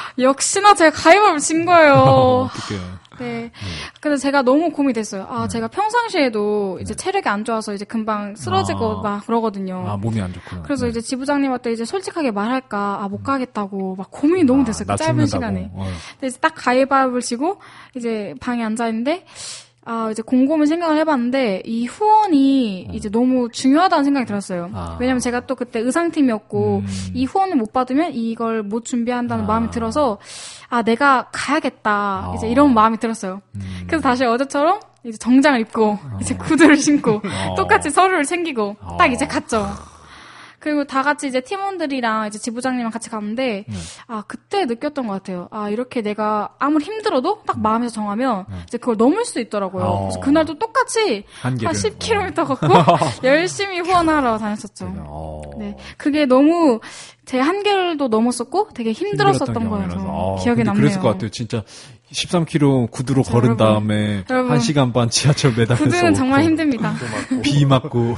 역시나 제가 가위바위보를 진 거예요. 어떡해. 네. 네. 근데 제가 너무 고민이 됐어요. 아, 네. 제가 평상시에도 이제 네. 체력이 안 좋아서 이제 금방 쓰러지고 아. 막 그러거든요. 아, 몸이 안 좋구나. 그래서 네. 이제 지부장님한테 이제 솔직하게 말할까, 아, 못 가겠다고 막 고민이 너무 아, 됐어요. 그 짧은 시간에. 어. 근데 이제 딱 가위바위보를 치고 이제 방에 앉아있는데 아, 이제 곰곰이 생각을 해봤는데, 이 후원이 음. 이제 너무 중요하다는 생각이 들었어요. 아. 왜냐면 제가 또 그때 의상팀이었고, 음. 이 후원을 못 받으면 이걸 못 준비한다는 아. 마음이 들어서, 아, 내가 가야겠다. 아. 이제 이런 마음이 들었어요. 음. 그래서 다시 어제처럼 이제 정장을 입고, 아. 이제 구두를 신고, 아. 똑같이 서류를 챙기고, 아. 딱 이제 갔죠. 그리고 다 같이 이제 팀원들이랑 이제 지부장님이랑 같이 갔는데, 네. 아, 그때 느꼈던 것 같아요. 아, 이렇게 내가 아무리 힘들어도 딱 마음에서 정하면, 네. 이제 그걸 넘을 수 있더라고요. 어. 그래서 그날도 똑같이 한기를. 한 십 킬로미터 걷고, 열심히 후원하러 다녔었죠. 어. 네. 그게 너무, 제 한계도 넘었었고, 되게 힘들었었던 거여서, 어, 기억에 남네요. 그랬을 것 같아요. 진짜. 십삼 킬로미터 구두로 자, 걸은 여러분, 다음에 여러분, 한 시간 반 지하철 매달려서 구두는 정말 힘듭니다. 비 맞고.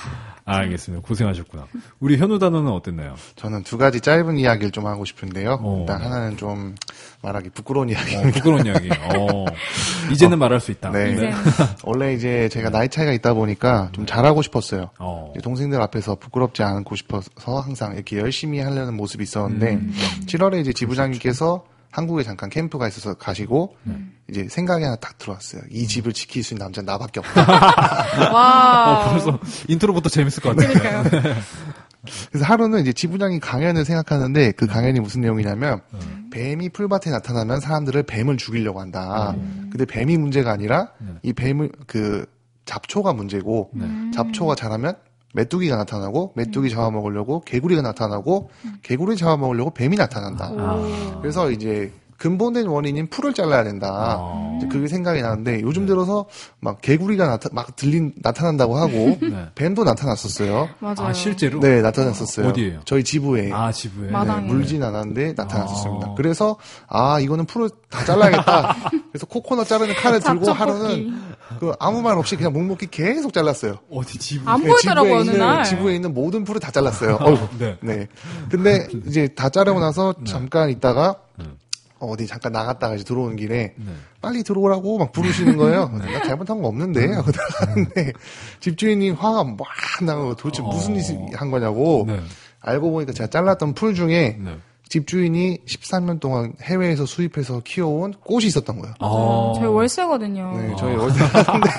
아, 알겠습니다. 고생하셨구나. 우리 현우 단원은 어땠나요? 저는 두 가지 짧은 이야기를 좀 하고 싶은데요. 어. 일단 하나는 좀 말하기 부끄러운 이야기입니다. 어, 부끄러운 이야기. 어. 이제는 어. 말할 수 있다. 네. 이제. 원래 이제 제가 나이 차이가 있다 보니까 좀 잘하고 싶었어요. 어. 동생들 앞에서 부끄럽지 않고 싶어서 항상 이렇게 열심히 하려는 모습이 있었는데 음. 칠월에 이제 지부장님께서 한국에 잠깐 캠프가 있어서 가시고 음. 이제 생각이 하나 딱 들어왔어요. 이 집을 지킬 수 있는 남자는 나밖에 없다. 와. 어, 벌써 인트로부터 재밌을 것 같아요. 그러니까요. 그래서 하루는 이제 지부장이 강연을 생각하는데 그 강연이 무슨 내용이냐면 음. 뱀이 풀밭에 나타나면 사람들을 뱀을 죽이려고 한다. 음. 근데 뱀이 문제가 아니라 네. 이 뱀을 그 잡초가 문제고 네. 잡초가 자라면 메뚜기가 나타나고 메뚜기 잡아먹으려고 개구리가 나타나고 개구리 잡아먹으려고 뱀이 나타난다. 아. 그래서 이제 근본된 원인인 풀을 잘라야 된다. 아. 그게 생각이 나는데 요즘 들어서 막 개구리가 나타, 막 들린, 나타난다고 하고 네. 뱀도 나타났었어요. 맞아요. 아, 실제로? 네, 나타났었어요. 어디에요? 저희 지부에. 아, 지부에? 네, 물진 않았는데 나타났었습니다. 아. 그래서 아, 이거는 풀을 다 잘라야겠다. 그래서 코코넛 자르는 칼을 들고 하루는 그 아무 말 없이 그냥 묵묵히 계속 잘랐어요. 어디 지부? 안 보이더라고, 어느 있는, 날. 지부에 있는 모든 풀을 다 잘랐어요. 어이구. 네. 네. 근데 이제 다 자르고 나서 네. 잠깐 있다가 네. 어디 잠깐 나갔다가 이제 들어오는 길에 네. 빨리 들어오라고 막 부르시는 거예요. 나 잘못한 거 없는데 하고 들어가는데 집주인이 화가 막 나고 도대체 무슨 짓을 한 거냐고 네. 알고 보니까 제가 잘랐던 풀 중에 네. 집주인이 십삼 년 동안 해외에서 수입해서 키워온 꽃이 있었던 거예요. 아~ 저희 월세거든요. 네, 저희 월세인데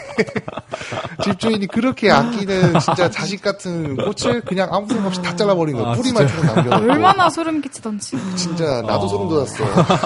집주인이 그렇게 아끼는 진짜 자식 같은 꽃을 그냥 아무 생각 없이 다 잘라버린 거예요. 아, 뿌리만 쭉 남겨놓고. 얼마나 소름 끼치던지. 진짜 나도 어. 소름 돋았어.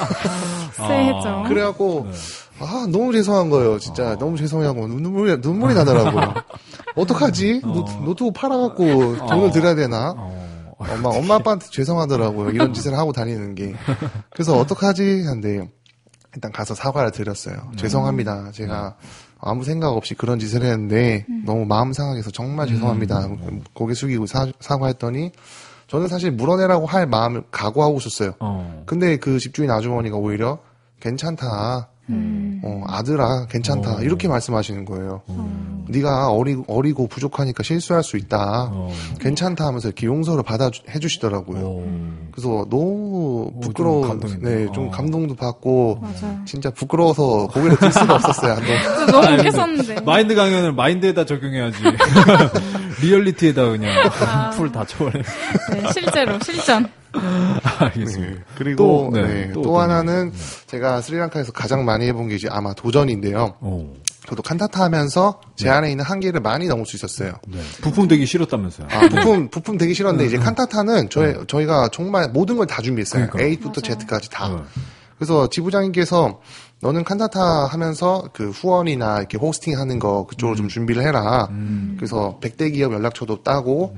쎄했죠. 그래갖고 네. 아 너무 죄송한 거예요. 진짜 어. 너무 죄송하고 눈물이 눈물이 나더라고요. 어떡하지? 어. 노, 노트북 팔아갖고 어. 돈을 드려야 되나? 어. 엄마, 엄마 아빠한테 죄송하더라고요. 이런 짓을 하고 다니는 게. 그래서 어떡하지? 한데, 일단 가서 사과를 드렸어요. 음. 죄송합니다. 제가 아무 생각 없이 그런 짓을 했는데, 음. 너무 마음 상하게서 정말 죄송합니다. 음. 고개 숙이고 사, 사과했더니, 저는 사실 물어내라고 할 마음을 각오하고 있었어요. 어. 근데 그 집주인 아주머니가 오히려, 괜찮다. 음. 어, 아들아, 괜찮다. 어. 이렇게 말씀하시는 거예요. 음. 네가 어리, 어리고 부족하니까 실수할 수 있다. 어. 괜찮다 하면서 이렇게 용서를 받아 해주시더라고요. 어. 그래서 너무 부끄러워. 좀 네, 좀 어. 감동도 받고, 맞아요. 진짜 부끄러워서 고개를 들 수가 없었어요, 한동. 너무 웃겼었는데. 마인드 강연을 마인드에다 적용해야지. 리얼리티에다 그냥 아. 풀 다 쳐버려. 네, 실제로, 실전. 알겠습니다. 네. 그리고 또, 네, 네, 또, 또 하나는 네. 제가 스리랑카에서 가장 많이 해본 게 이제 아마 도전인데요. 오. 저도 칸타타 하면서 제 네. 안에 있는 한계를 많이 넘을 수 있었어요. 네. 부품 되기 싫었다면서요? 아, 부품 부품 되기 싫었는데 이제 칸타타는 저희 저희가 정말 모든 걸 다 준비했어요. 그러니까. A부터 맞아요. Z까지 다. 네. 그래서 지부장님께서 너는 칸타타 하면서 그 후원이나 이렇게 호스팅 하는 거 그쪽으로 음. 좀 준비를 해라. 음. 그래서 백 대 기업 연락처도 따고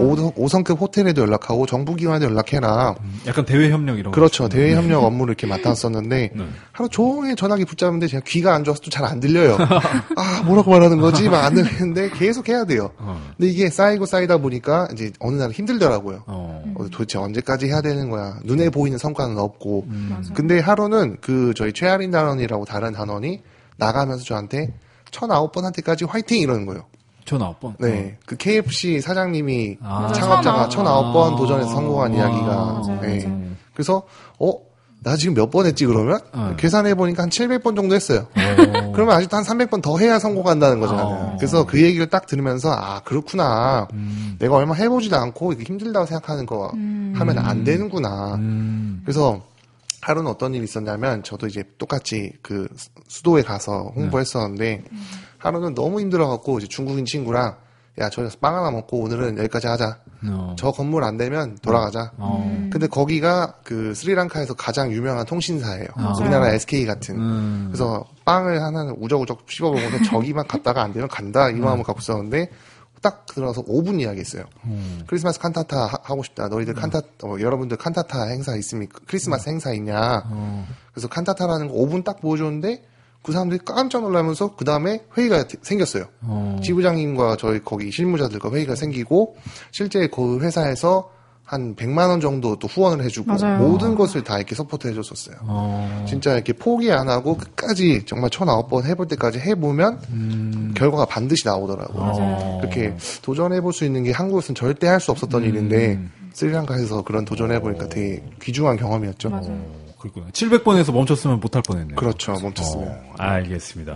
오 성급 호텔에도 연락하고 정부 기관에도 연락해라. 음. 약간 대외 협력 이런 거. 그렇죠. 대외 협력 업무를 이렇게 맡았었는데 네. 하루 종일 전화기 붙잡는데 제가 귀가 안 좋아서 좀 잘 안 들려요. 아, 뭐라고 말하는 거지? 막 안 들리는데 계속 해야 돼요. 어. 근데 이게 쌓이고 쌓이다 보니까 이제 어느 날 힘들더라고요. 어. 어, 도대체 언제까지 해야 되는 거야? 눈에 보이는 성과는 없고. 음. 근데 하루는 그 저희 최아린 단원이라고 다른 단원이 나가면서 저한테 천아홉 번한테까지 화이팅 이러는 거예요. 천아홉 번? 네. 그 케이에프씨 사장님이 아. 창업자가 천아홉 번 아. 도전해서 성공한 아. 이야기가. 맞아요, 네. 맞아요. 그래서 어? 나 지금 몇 번 했지 그러면? 네. 계산해보니까 한 칠백 번 정도 했어요. 그러면 아직도 한 삼백 번 더 해야 성공한다는 거잖아요. 아. 그래서 그 얘기를 딱 들으면서 아 그렇구나. 음. 내가 얼마 해보지도 않고 이게 힘들다고 생각하는 거 음. 하면 안 되는구나. 음. 그래서 하루는 어떤 일이 있었냐면 저도 이제 똑같이 그 수도에 가서 홍보했었는데 네. 하루는 너무 힘들어갖고 이제 중국인 친구랑 야 저기서 빵 하나 먹고 오늘은 여기까지 하자. 어. 저 건물 안 되면 돌아가자. 어. 근데 거기가 그 스리랑카에서 가장 유명한 통신사예요. 어. 우리나라 에스케이 같은. 음. 그래서 빵을 하나는 우적우적 씹어먹어서 저기만 갔다가 안 되면 간다 이 마음을 갖고 있었는데 딱 들어서 오 분 이야기했어요. 음. 크리스마스 칸타타 하, 하고 싶다. 너희들 음. 칸타, 어, 여러분들 칸타타 행사 있습니까? 크리스마스 음. 행사 있냐. 어. 그래서 칸타타라는 거 오 분 딱 보여줬는데 그 사람들이 깜짝 놀라면서 그 다음에 회의가 생겼어요. 어. 지부장님과 저희 거기 실무자들과 회의가 생기고 실제 그 회사에서 한 백만 원 정도 또 후원을 해주고 맞아요. 모든 것을 다 이렇게 서포트 해줬었어요. 어. 진짜 이렇게 포기 안 하고 끝까지 정말 천아홉 번 해볼 때까지 해보면 음. 결과가 반드시 나오더라고요. 맞아요. 그렇게 도전해볼 수 있는 게 한국에서는 절대 할 수 없었던 음. 일인데 스리랑카에서 그런 도전해보니까 되게 귀중한 경험이었죠. 맞아요. 그렇구나. 칠백 번에서 멈췄으면 못할 뻔했네요. 그렇죠. 멈췄으면. 어, 알겠습니다.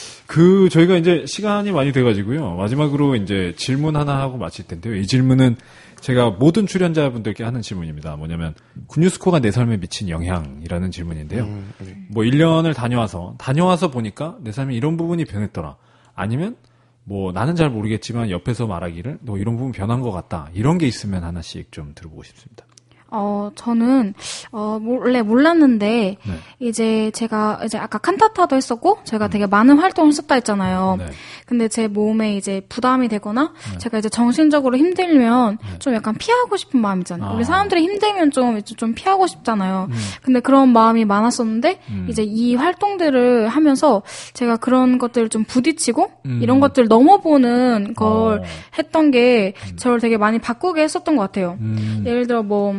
그 저희가 이제 시간이 많이 돼가지고요. 마지막으로 이제 질문 하나 하고 마칠 텐데요. 이 질문은 제가 모든 출연자분들께 하는 질문입니다. 뭐냐면 군유스코가 내 삶에 미친 영향이라는 질문인데요. 음, 네. 뭐 일 년을 다녀와서 다녀와서 보니까 내 삶에 이런 부분이 변했더라. 아니면 뭐 나는 잘 모르겠지만 옆에서 말하기를 너 이런 부분 변한 것 같다. 이런 게 있으면 하나씩 좀 들어보고 싶습니다. 어, 저는, 어, 원래 몰랐는데, 네. 이제 제가, 이제 아까 칸타타도 했었고, 제가 음. 되게 많은 활동을 했었다 했잖아요. 네. 근데 제 몸에 이제 부담이 되거나, 네. 제가 이제 정신적으로 힘들면, 네. 좀 약간 피하고 싶은 마음이잖아요. 아. 우리 사람들이 힘들면 좀, 좀 피하고 싶잖아요. 음. 근데 그런 마음이 많았었는데, 음. 이제 이 활동들을 하면서, 제가 그런 것들을 좀 부딪히고, 음. 이런 것들을 넘어보는 걸 어. 했던 게, 음. 저를 되게 많이 바꾸게 했었던 것 같아요. 음. 예를 들어 뭐,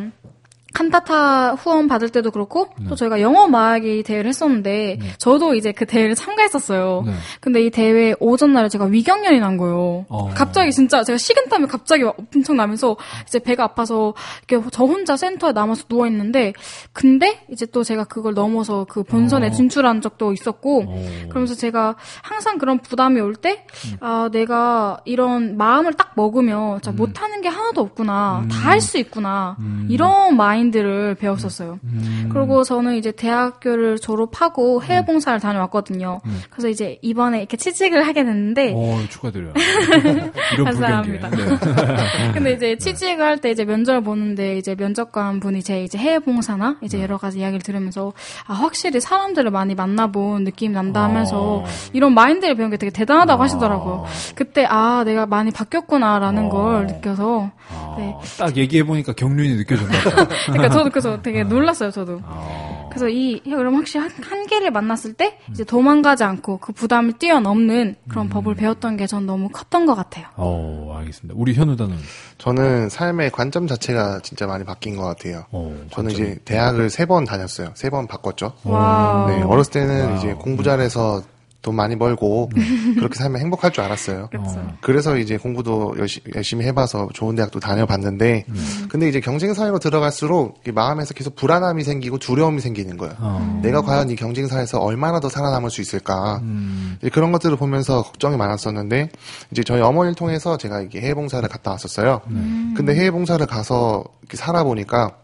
칸타타 후원 받을 때도 그렇고 네. 또 저희가 영어 말하기 대회를 했었는데 네. 저도 이제 그 대회를 참가했었어요. 네. 근데 이 대회 오전 날에 제가 위경련이 난 거예요. 어. 갑자기 진짜 제가 식은땀이 갑자기 엄청 나면서 이제 배가 아파서 이렇게 저 혼자 센터에 남아서 누워 있는데 근데 이제 또 제가 그걸 넘어서 그 본선에 어. 진출한 적도 있었고 어. 그러면서 제가 항상 그런 부담이 올 때 아, 내가 이런 마음을 딱 먹으면 진짜 음. 못하는 게 하나도 없구나. 음. 다 할 수 있구나. 음. 이런 마인드 들을 배웠었어요. 음. 그리고 저는 이제 대학교를 졸업하고 해외 봉사를 다녀왔거든요. 음. 그래서 이제 이번에 이렇게 취직을 하게 됐는데. 오, 축하드려요. 이런 감사합니다. 네. 근데 이제 취직을 할 때 이제 면접을 보는데 이제 면접관 분이 제 이제 해외 봉사나 이제 여러 가지 이야기를 들으면서 아, 확실히 사람들을 많이 만나본 느낌이 난다 하면서 어. 이런 마인드를 배운 게 되게 대단하다고 어. 하시더라고요. 그때 아, 내가 많이 바뀌었구나라는 어. 걸 느껴서. 어. 네. 딱 얘기해보니까 경륜이 느껴졌나 봐요. 그러니까 저도 그래서 되게 놀랐어요, 저도. 어. 그래서 이, 그럼 확실히 한, 한계를 만났을 때 이제 도망가지 않고 그 부담을 뛰어넘는 그런 음. 법을 배웠던 게 전 너무 컸던 것 같아요. 어, 알겠습니다. 우리 현우다는? 저는 삶의 관점 자체가 진짜 많이 바뀐 것 같아요. 어, 저는 이제 대학을 세 번 다녔어요. 세 번 바꿨죠. 와우. 네, 어렸을 때는 와우. 이제 공부 잘해서 돈 많이 벌고 음. 그렇게 살면 행복할 줄 알았어요. 어. 그래서 이제 공부도 열심히, 열심히 해봐서 좋은 대학도 다녀봤는데 음. 근데 이제 경쟁사회로 들어갈수록 마음에서 계속 불안함이 생기고 두려움이 생기는 거예요. 어. 내가 과연 이 경쟁사에서 얼마나 더 살아남을 수 있을까. 음. 이제 그런 것들을 보면서 걱정이 많았었는데 이제 저희 어머니를 통해서 제가 이게 해외봉사를 갔다 왔었어요. 음. 근데 해외봉사를 가서 이렇게 살아보니까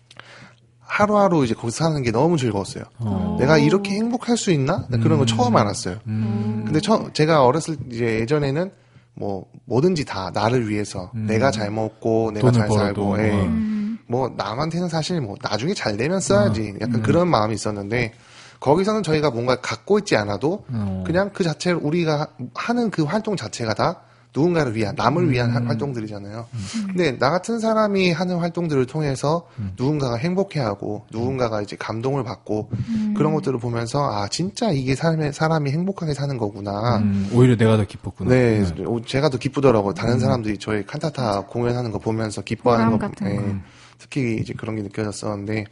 하루하루 이제 거기서 사는 게 너무 즐거웠어요. 어. 내가 이렇게 행복할 수 있나? 음. 그런 거 처음 알았어요. 음. 근데 처, 제가 어렸을 이제 예전에는 뭐 뭐든지 다 나를 위해서 음. 내가 잘 먹고 내가 잘 살고, 예. 음. 뭐 남한테는 사실 뭐 나중에 잘 되면 써야지. 약간 음. 그런 마음이 있었는데 거기서는 저희가 뭔가 갖고 있지 않아도 어. 그냥 그 자체로 우리가 하는 그 활동 자체가 다 누군가를 위한, 남을 위한 음. 활동들이잖아요. 음. 근데 나 같은 사람이 하는 활동들을 통해서 음. 누군가가 행복해하고 누군가가 이제 감동을 받고 음. 그런 것들을 보면서 아 진짜 이게 삶에 사람이 행복하게 사는 거구나. 음. 오히려 내가 더 기뻤구나. 네, 네. 제가 더 기쁘더라고요. 다른 음. 사람들이 저희 칸타타 공연하는 거 보면서 기뻐하는 거, 네. 거. 특히 이제 그런 게 느껴졌었는데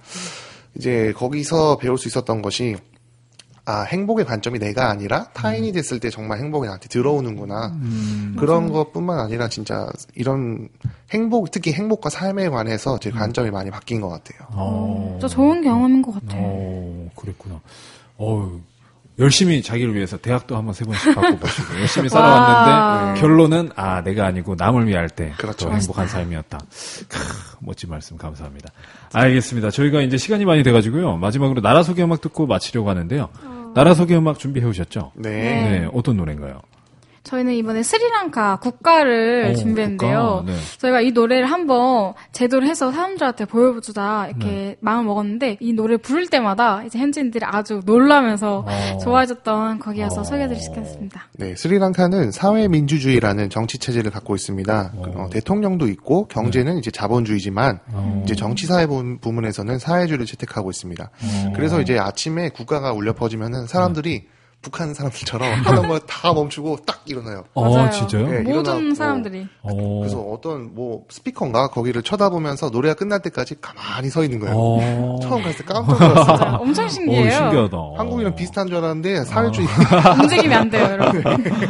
이제 거기서 배울 수 있었던 것이 아, 행복의 관점이 내가 아니라 타인이 됐을 때 정말 행복이 나한테 들어오는구나. 음, 그런 맞아요. 것뿐만 아니라 진짜 이런 행복, 특히 행복과 삶에 관해서 제 관점이 음. 많이 바뀐 것 같아요. 어, 진짜 좋은 경험인 것 같아요. 어, 그랬구나. 어, 열심히 자기를 위해서 대학도 한번 세 번씩 바꿔보시고 열심히 살아왔는데 네. 결론은 아 내가 아니고 남을 위할 때 그렇죠. 더 행복한 삶이었다. 크, 멋진 말씀 감사합니다. 알겠습니다. 저희가 이제 시간이 많이 돼가지고요. 마지막으로 나라 소개 음악 듣고 마치려고 하는데요. 어... 나라 소개 음악 준비해 오셨죠? 네. 네. 어떤 노래인가요? 저희는 이번에 스리랑카 국가를 오, 준비했는데요. 국가? 네. 저희가 이 노래를 한번 제도를 해서 사람들한테 보여주자 이렇게 네. 마음을 먹었는데 이 노래 부를 때마다 이제 현지인들이 아주 놀라면서 오. 좋아해줬던 곡이어서 소개해드리겠습니다. 네, 스리랑카는 사회민주주의라는 정치 체제를 갖고 있습니다. 어, 대통령도 있고 경제는 네. 이제 자본주의지만 오. 이제 정치사회 부문에서는 사회주의를 채택하고 있습니다. 오. 그래서 이제 아침에 국가가 울려 퍼지면은 사람들이 네. 북한 사람들처럼 하던 거 다 멈추고 딱 일어나요. 어, 진짜요? 네, 모든 일어나고, 사람들이. 오. 그래서 어떤 뭐 스피커인가 거기를 쳐다보면서 노래가 끝날 때까지 가만히 서 있는 거예요. 오. 처음 갔을 때 깜짝 놀랐어요. 엄청 신기해요. 오, 신기하다. 한국이랑 비슷한 줄 알았는데 사회주의. 움직이면 안 돼요, 여러분.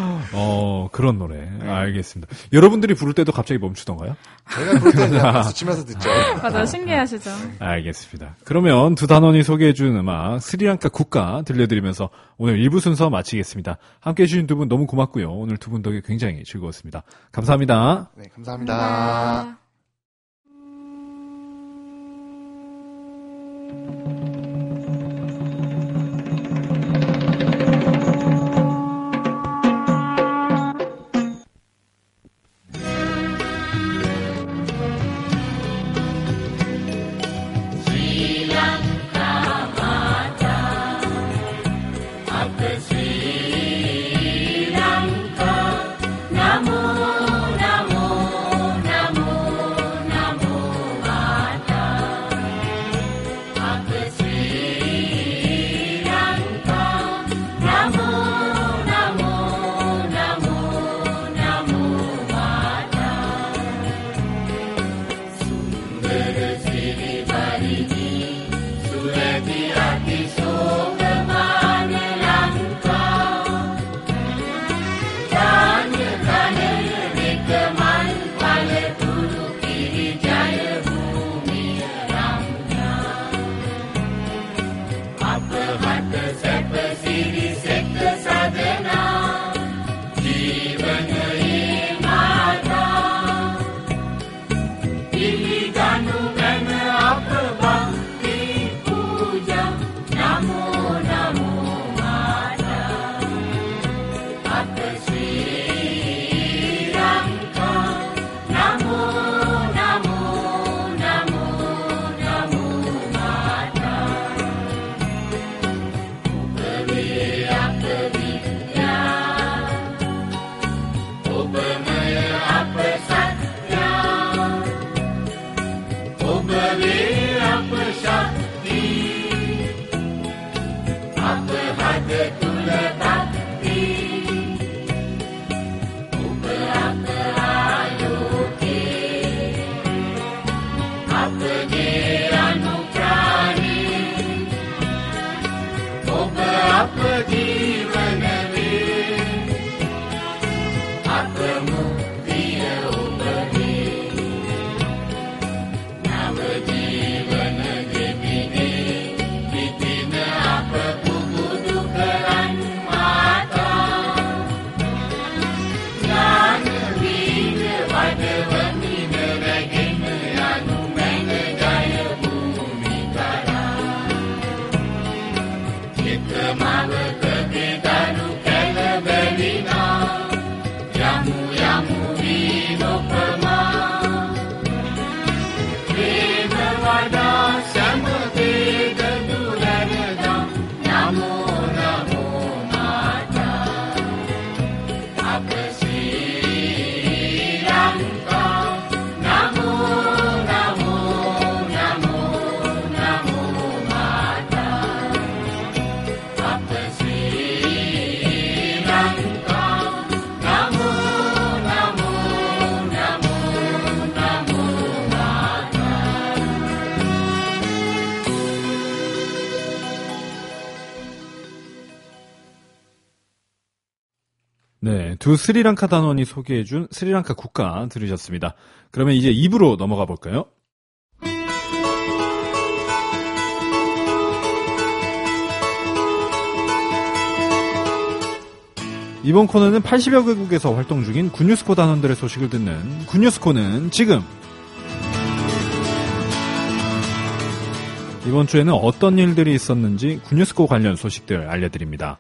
어, 그런 노래. 알겠습니다. 여러분들이 부를 때도 갑자기 멈추던가요? 제가 부를 때는 그냥 박수 치면서 듣죠. 맞아요. 신기하시죠. 알겠습니다. 그러면 두 단원이 소개해준 음악 스리랑카 국가 들려드리면서 오늘 일 부 순서 마치겠습니다. 함께해 주신 두 분 너무 고맙고요. 오늘 두 분 덕에 굉장히 즐거웠습니다. 감사합니다. 네, 감사합니다. 감사합니다. 네, 두 스리랑카 단원이 소개해준 스리랑카 국가 들으셨습니다. 그러면 이제 이 부로 넘어가 볼까요? 이번 코너는 팔십여 개국에서 활동 중인 군유스코 단원들의 소식을 듣는 군유스코는 지금! 이번 주에는 어떤 일들이 있었는지 군유스코 관련 소식들 알려드립니다.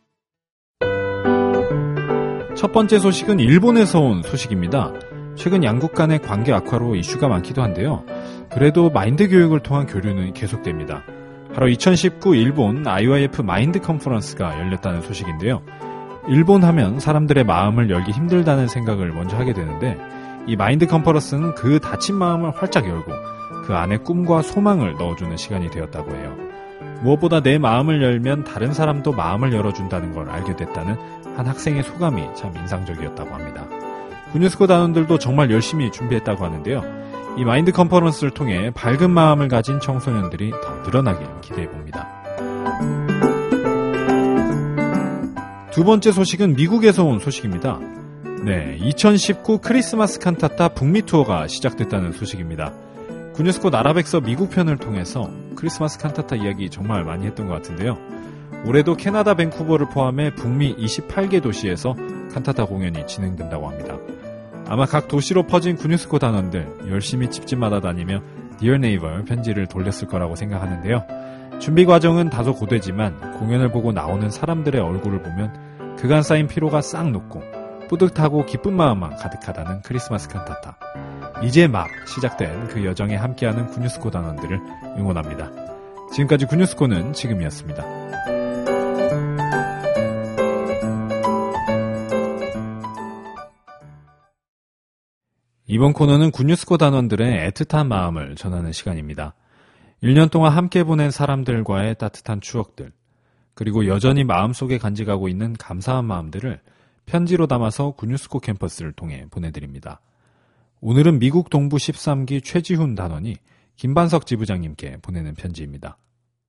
첫 번째 소식은 일본에서 온 소식입니다. 최근 양국 간의 관계 악화로 이슈가 많기도 한데요. 그래도 마인드 교육을 통한 교류는 계속됩니다. 바로 이천십구 일본 아이와이에프 마인드 컨퍼런스가 열렸다는 소식인데요. 일본 하면 사람들의 마음을 열기 힘들다는 생각을 먼저 하게 되는데 이 마인드 컨퍼런스는 그 닫힌 마음을 활짝 열고 그 안에 꿈과 소망을 넣어주는 시간이 되었다고 해요. 무엇보다 내 마음을 열면 다른 사람도 마음을 열어준다는 걸 알게 됐다는 한 학생의 소감이 참 인상적이었다고 합니다. 군유스코 단원들도 정말 열심히 준비했다고 하는데요. 이 마인드 컨퍼런스를 통해 밝은 마음을 가진 청소년들이 더 늘어나길 기대해봅니다. 두 번째 소식은 미국에서 온 소식입니다. 네, 이천십구 크리스마스 칸타타 북미 투어가 시작됐다는 소식입니다. 군유스코 나라백서 미국 편을 통해서 크리스마스 칸타타 이야기 정말 많이 했던 것 같은데요. 올해도 캐나다 밴쿠버를 포함해 북미 이십팔 개 도시에서 칸타타 공연이 진행된다고 합니다. 아마 각 도시로 퍼진 군유스코 단원들 열심히 집집마다 다니며 Dear Neighbor 편지를 돌렸을 거라고 생각하는데요. 준비 과정은 다소 고되지만 공연을 보고 나오는 사람들의 얼굴을 보면 그간 쌓인 피로가 싹 녹고 뿌듯하고 기쁜 마음만 가득하다는 크리스마스 칸타타. 이제 막 시작된 그 여정에 함께하는 군유스코 단원들을 응원합니다. 지금까지 군유스코는 지금이었습니다. 이번 코너는 군유스코 단원들의 애틋한 마음을 전하는 시간입니다. 일 년 동안 함께 보낸 사람들과의 따뜻한 추억들, 그리고 여전히 마음속에 간직하고 있는 감사한 마음들을 편지로 담아서 군유스코 캠퍼스를 통해 보내드립니다. 오늘은 미국 동부 십삼 기 최지훈 단원이 김반석 지부장님께 보내는 편지입니다.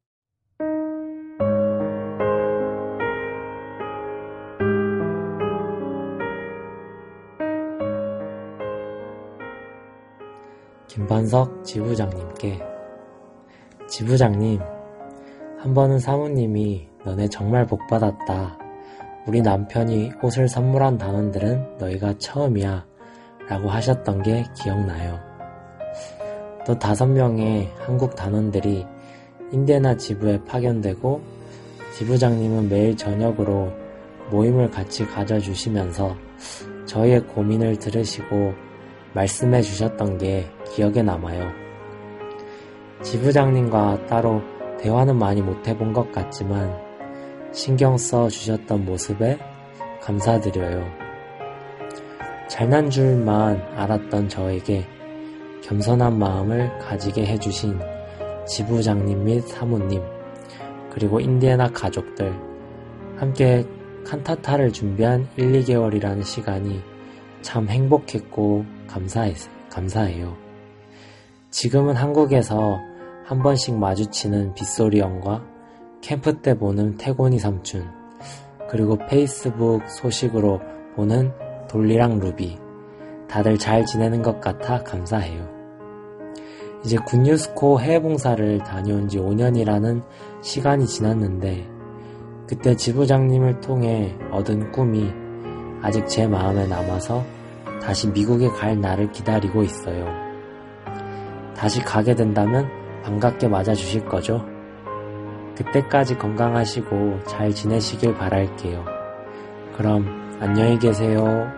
김반석 지부장님께. 지부장님, 한 번은 사모님이 너네 정말 복받았다. 우리 남편이 옷을 선물한 단원들은 너희가 처음이야 라고 하셨던 게 기억나요. 또 다섯 명의 한국 단원들이 인디애나 지부에 파견되고 지부장님은 매일 저녁으로 모임을 같이 가져주시면서 저희의 고민을 들으시고 말씀해 주셨던 게 기억에 남아요. 지부장님과 따로 대화는 많이 못 해본 것 같지만 신경 써 주셨던 모습에 감사드려요. 잘난 줄만 알았던 저에게 겸손한 마음을 가지게 해주신 지부장님 및 사모님, 그리고 인디애나 가족들, 함께 칸타타를 준비한 일, 이 개월이라는 시간이 참 행복했고 감사했, 감사해요. 지금은 한국에서 한 번씩 마주치는 빗소리 형과 캠프 때 보는 태곤이 삼촌, 그리고 페이스북 소식으로 보는 돌리랑 루비, 다들 잘 지내는 것 같아 감사해요. 이제 굿뉴스코 해외봉사를 다녀온 지 오 년이라는 시간이 지났는데 그때 지부장님을 통해 얻은 꿈이 아직 제 마음에 남아서 다시 미국에 갈 날을 기다리고 있어요. 다시 가게 된다면 반갑게 맞아주실 거죠? 그때까지 건강하시고 잘 지내시길 바랄게요. 그럼 안녕히 계세요.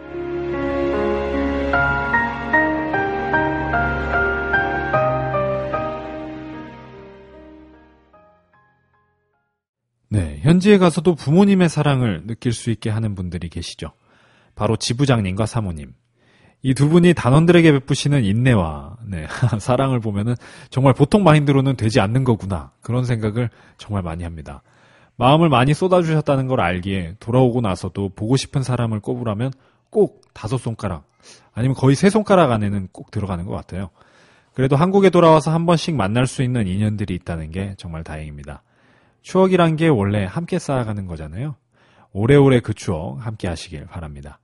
네, 현지에 가서도 부모님의 사랑을 느낄 수 있게 하는 분들이 계시죠. 바로 지부장님과 사모님. 이 두 분이 단원들에게 베푸시는 인내와 네, 사랑을 보면은 정말 보통 마인드로는 되지 않는 거구나. 그런 생각을 정말 많이 합니다. 마음을 많이 쏟아주셨다는 걸 알기에 돌아오고 나서도 보고 싶은 사람을 꼽으라면 꼭 다섯 손가락 아니면 거의 세 손가락 안에는 꼭 들어가는 것 같아요. 그래도 한국에 돌아와서 한 번씩 만날 수 있는 인연들이 있다는 게 정말 다행입니다. 추억이란 게 원래 함께 쌓아가는 거잖아요. 오래오래 그 추억 함께 하시길 바랍니다.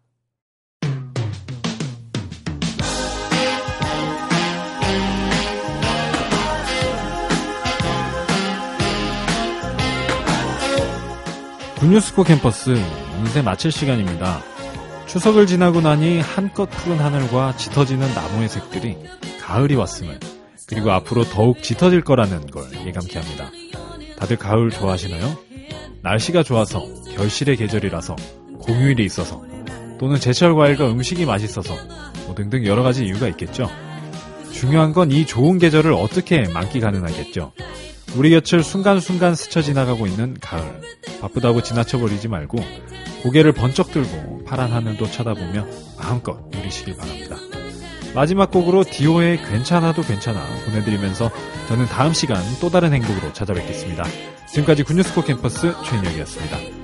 굿뉴스코 캠퍼스 어느새 마칠 시간입니다. 추석을 지나고 나니 한껏 푸른 하늘과 짙어지는 나무의 색들이 가을이 왔음을, 그리고 앞으로 더욱 짙어질 거라는 걸 예감케 합니다. 다들 가을 좋아하시나요? 날씨가 좋아서, 결실의 계절이라서, 공휴일이 있어서, 또는 제철 과일과 음식이 맛있어서 뭐 등등 여러 가지 이유가 있겠죠. 중요한 건 이 좋은 계절을 어떻게 만끽하는 하겠죠. 우리 곁을 순간순간 스쳐 지나가고 있는 가을, 바쁘다고 지나쳐버리지 말고 고개를 번쩍 들고 파란 하늘도 쳐다보며 마음껏 누리시길 바랍니다. 마지막 곡으로 디오의 괜찮아도 괜찮아 보내드리면서 저는 다음 시간 또 다른 행복으로 찾아뵙겠습니다. 지금까지 굿뉴스코 캠퍼스 최인혁이었습니다.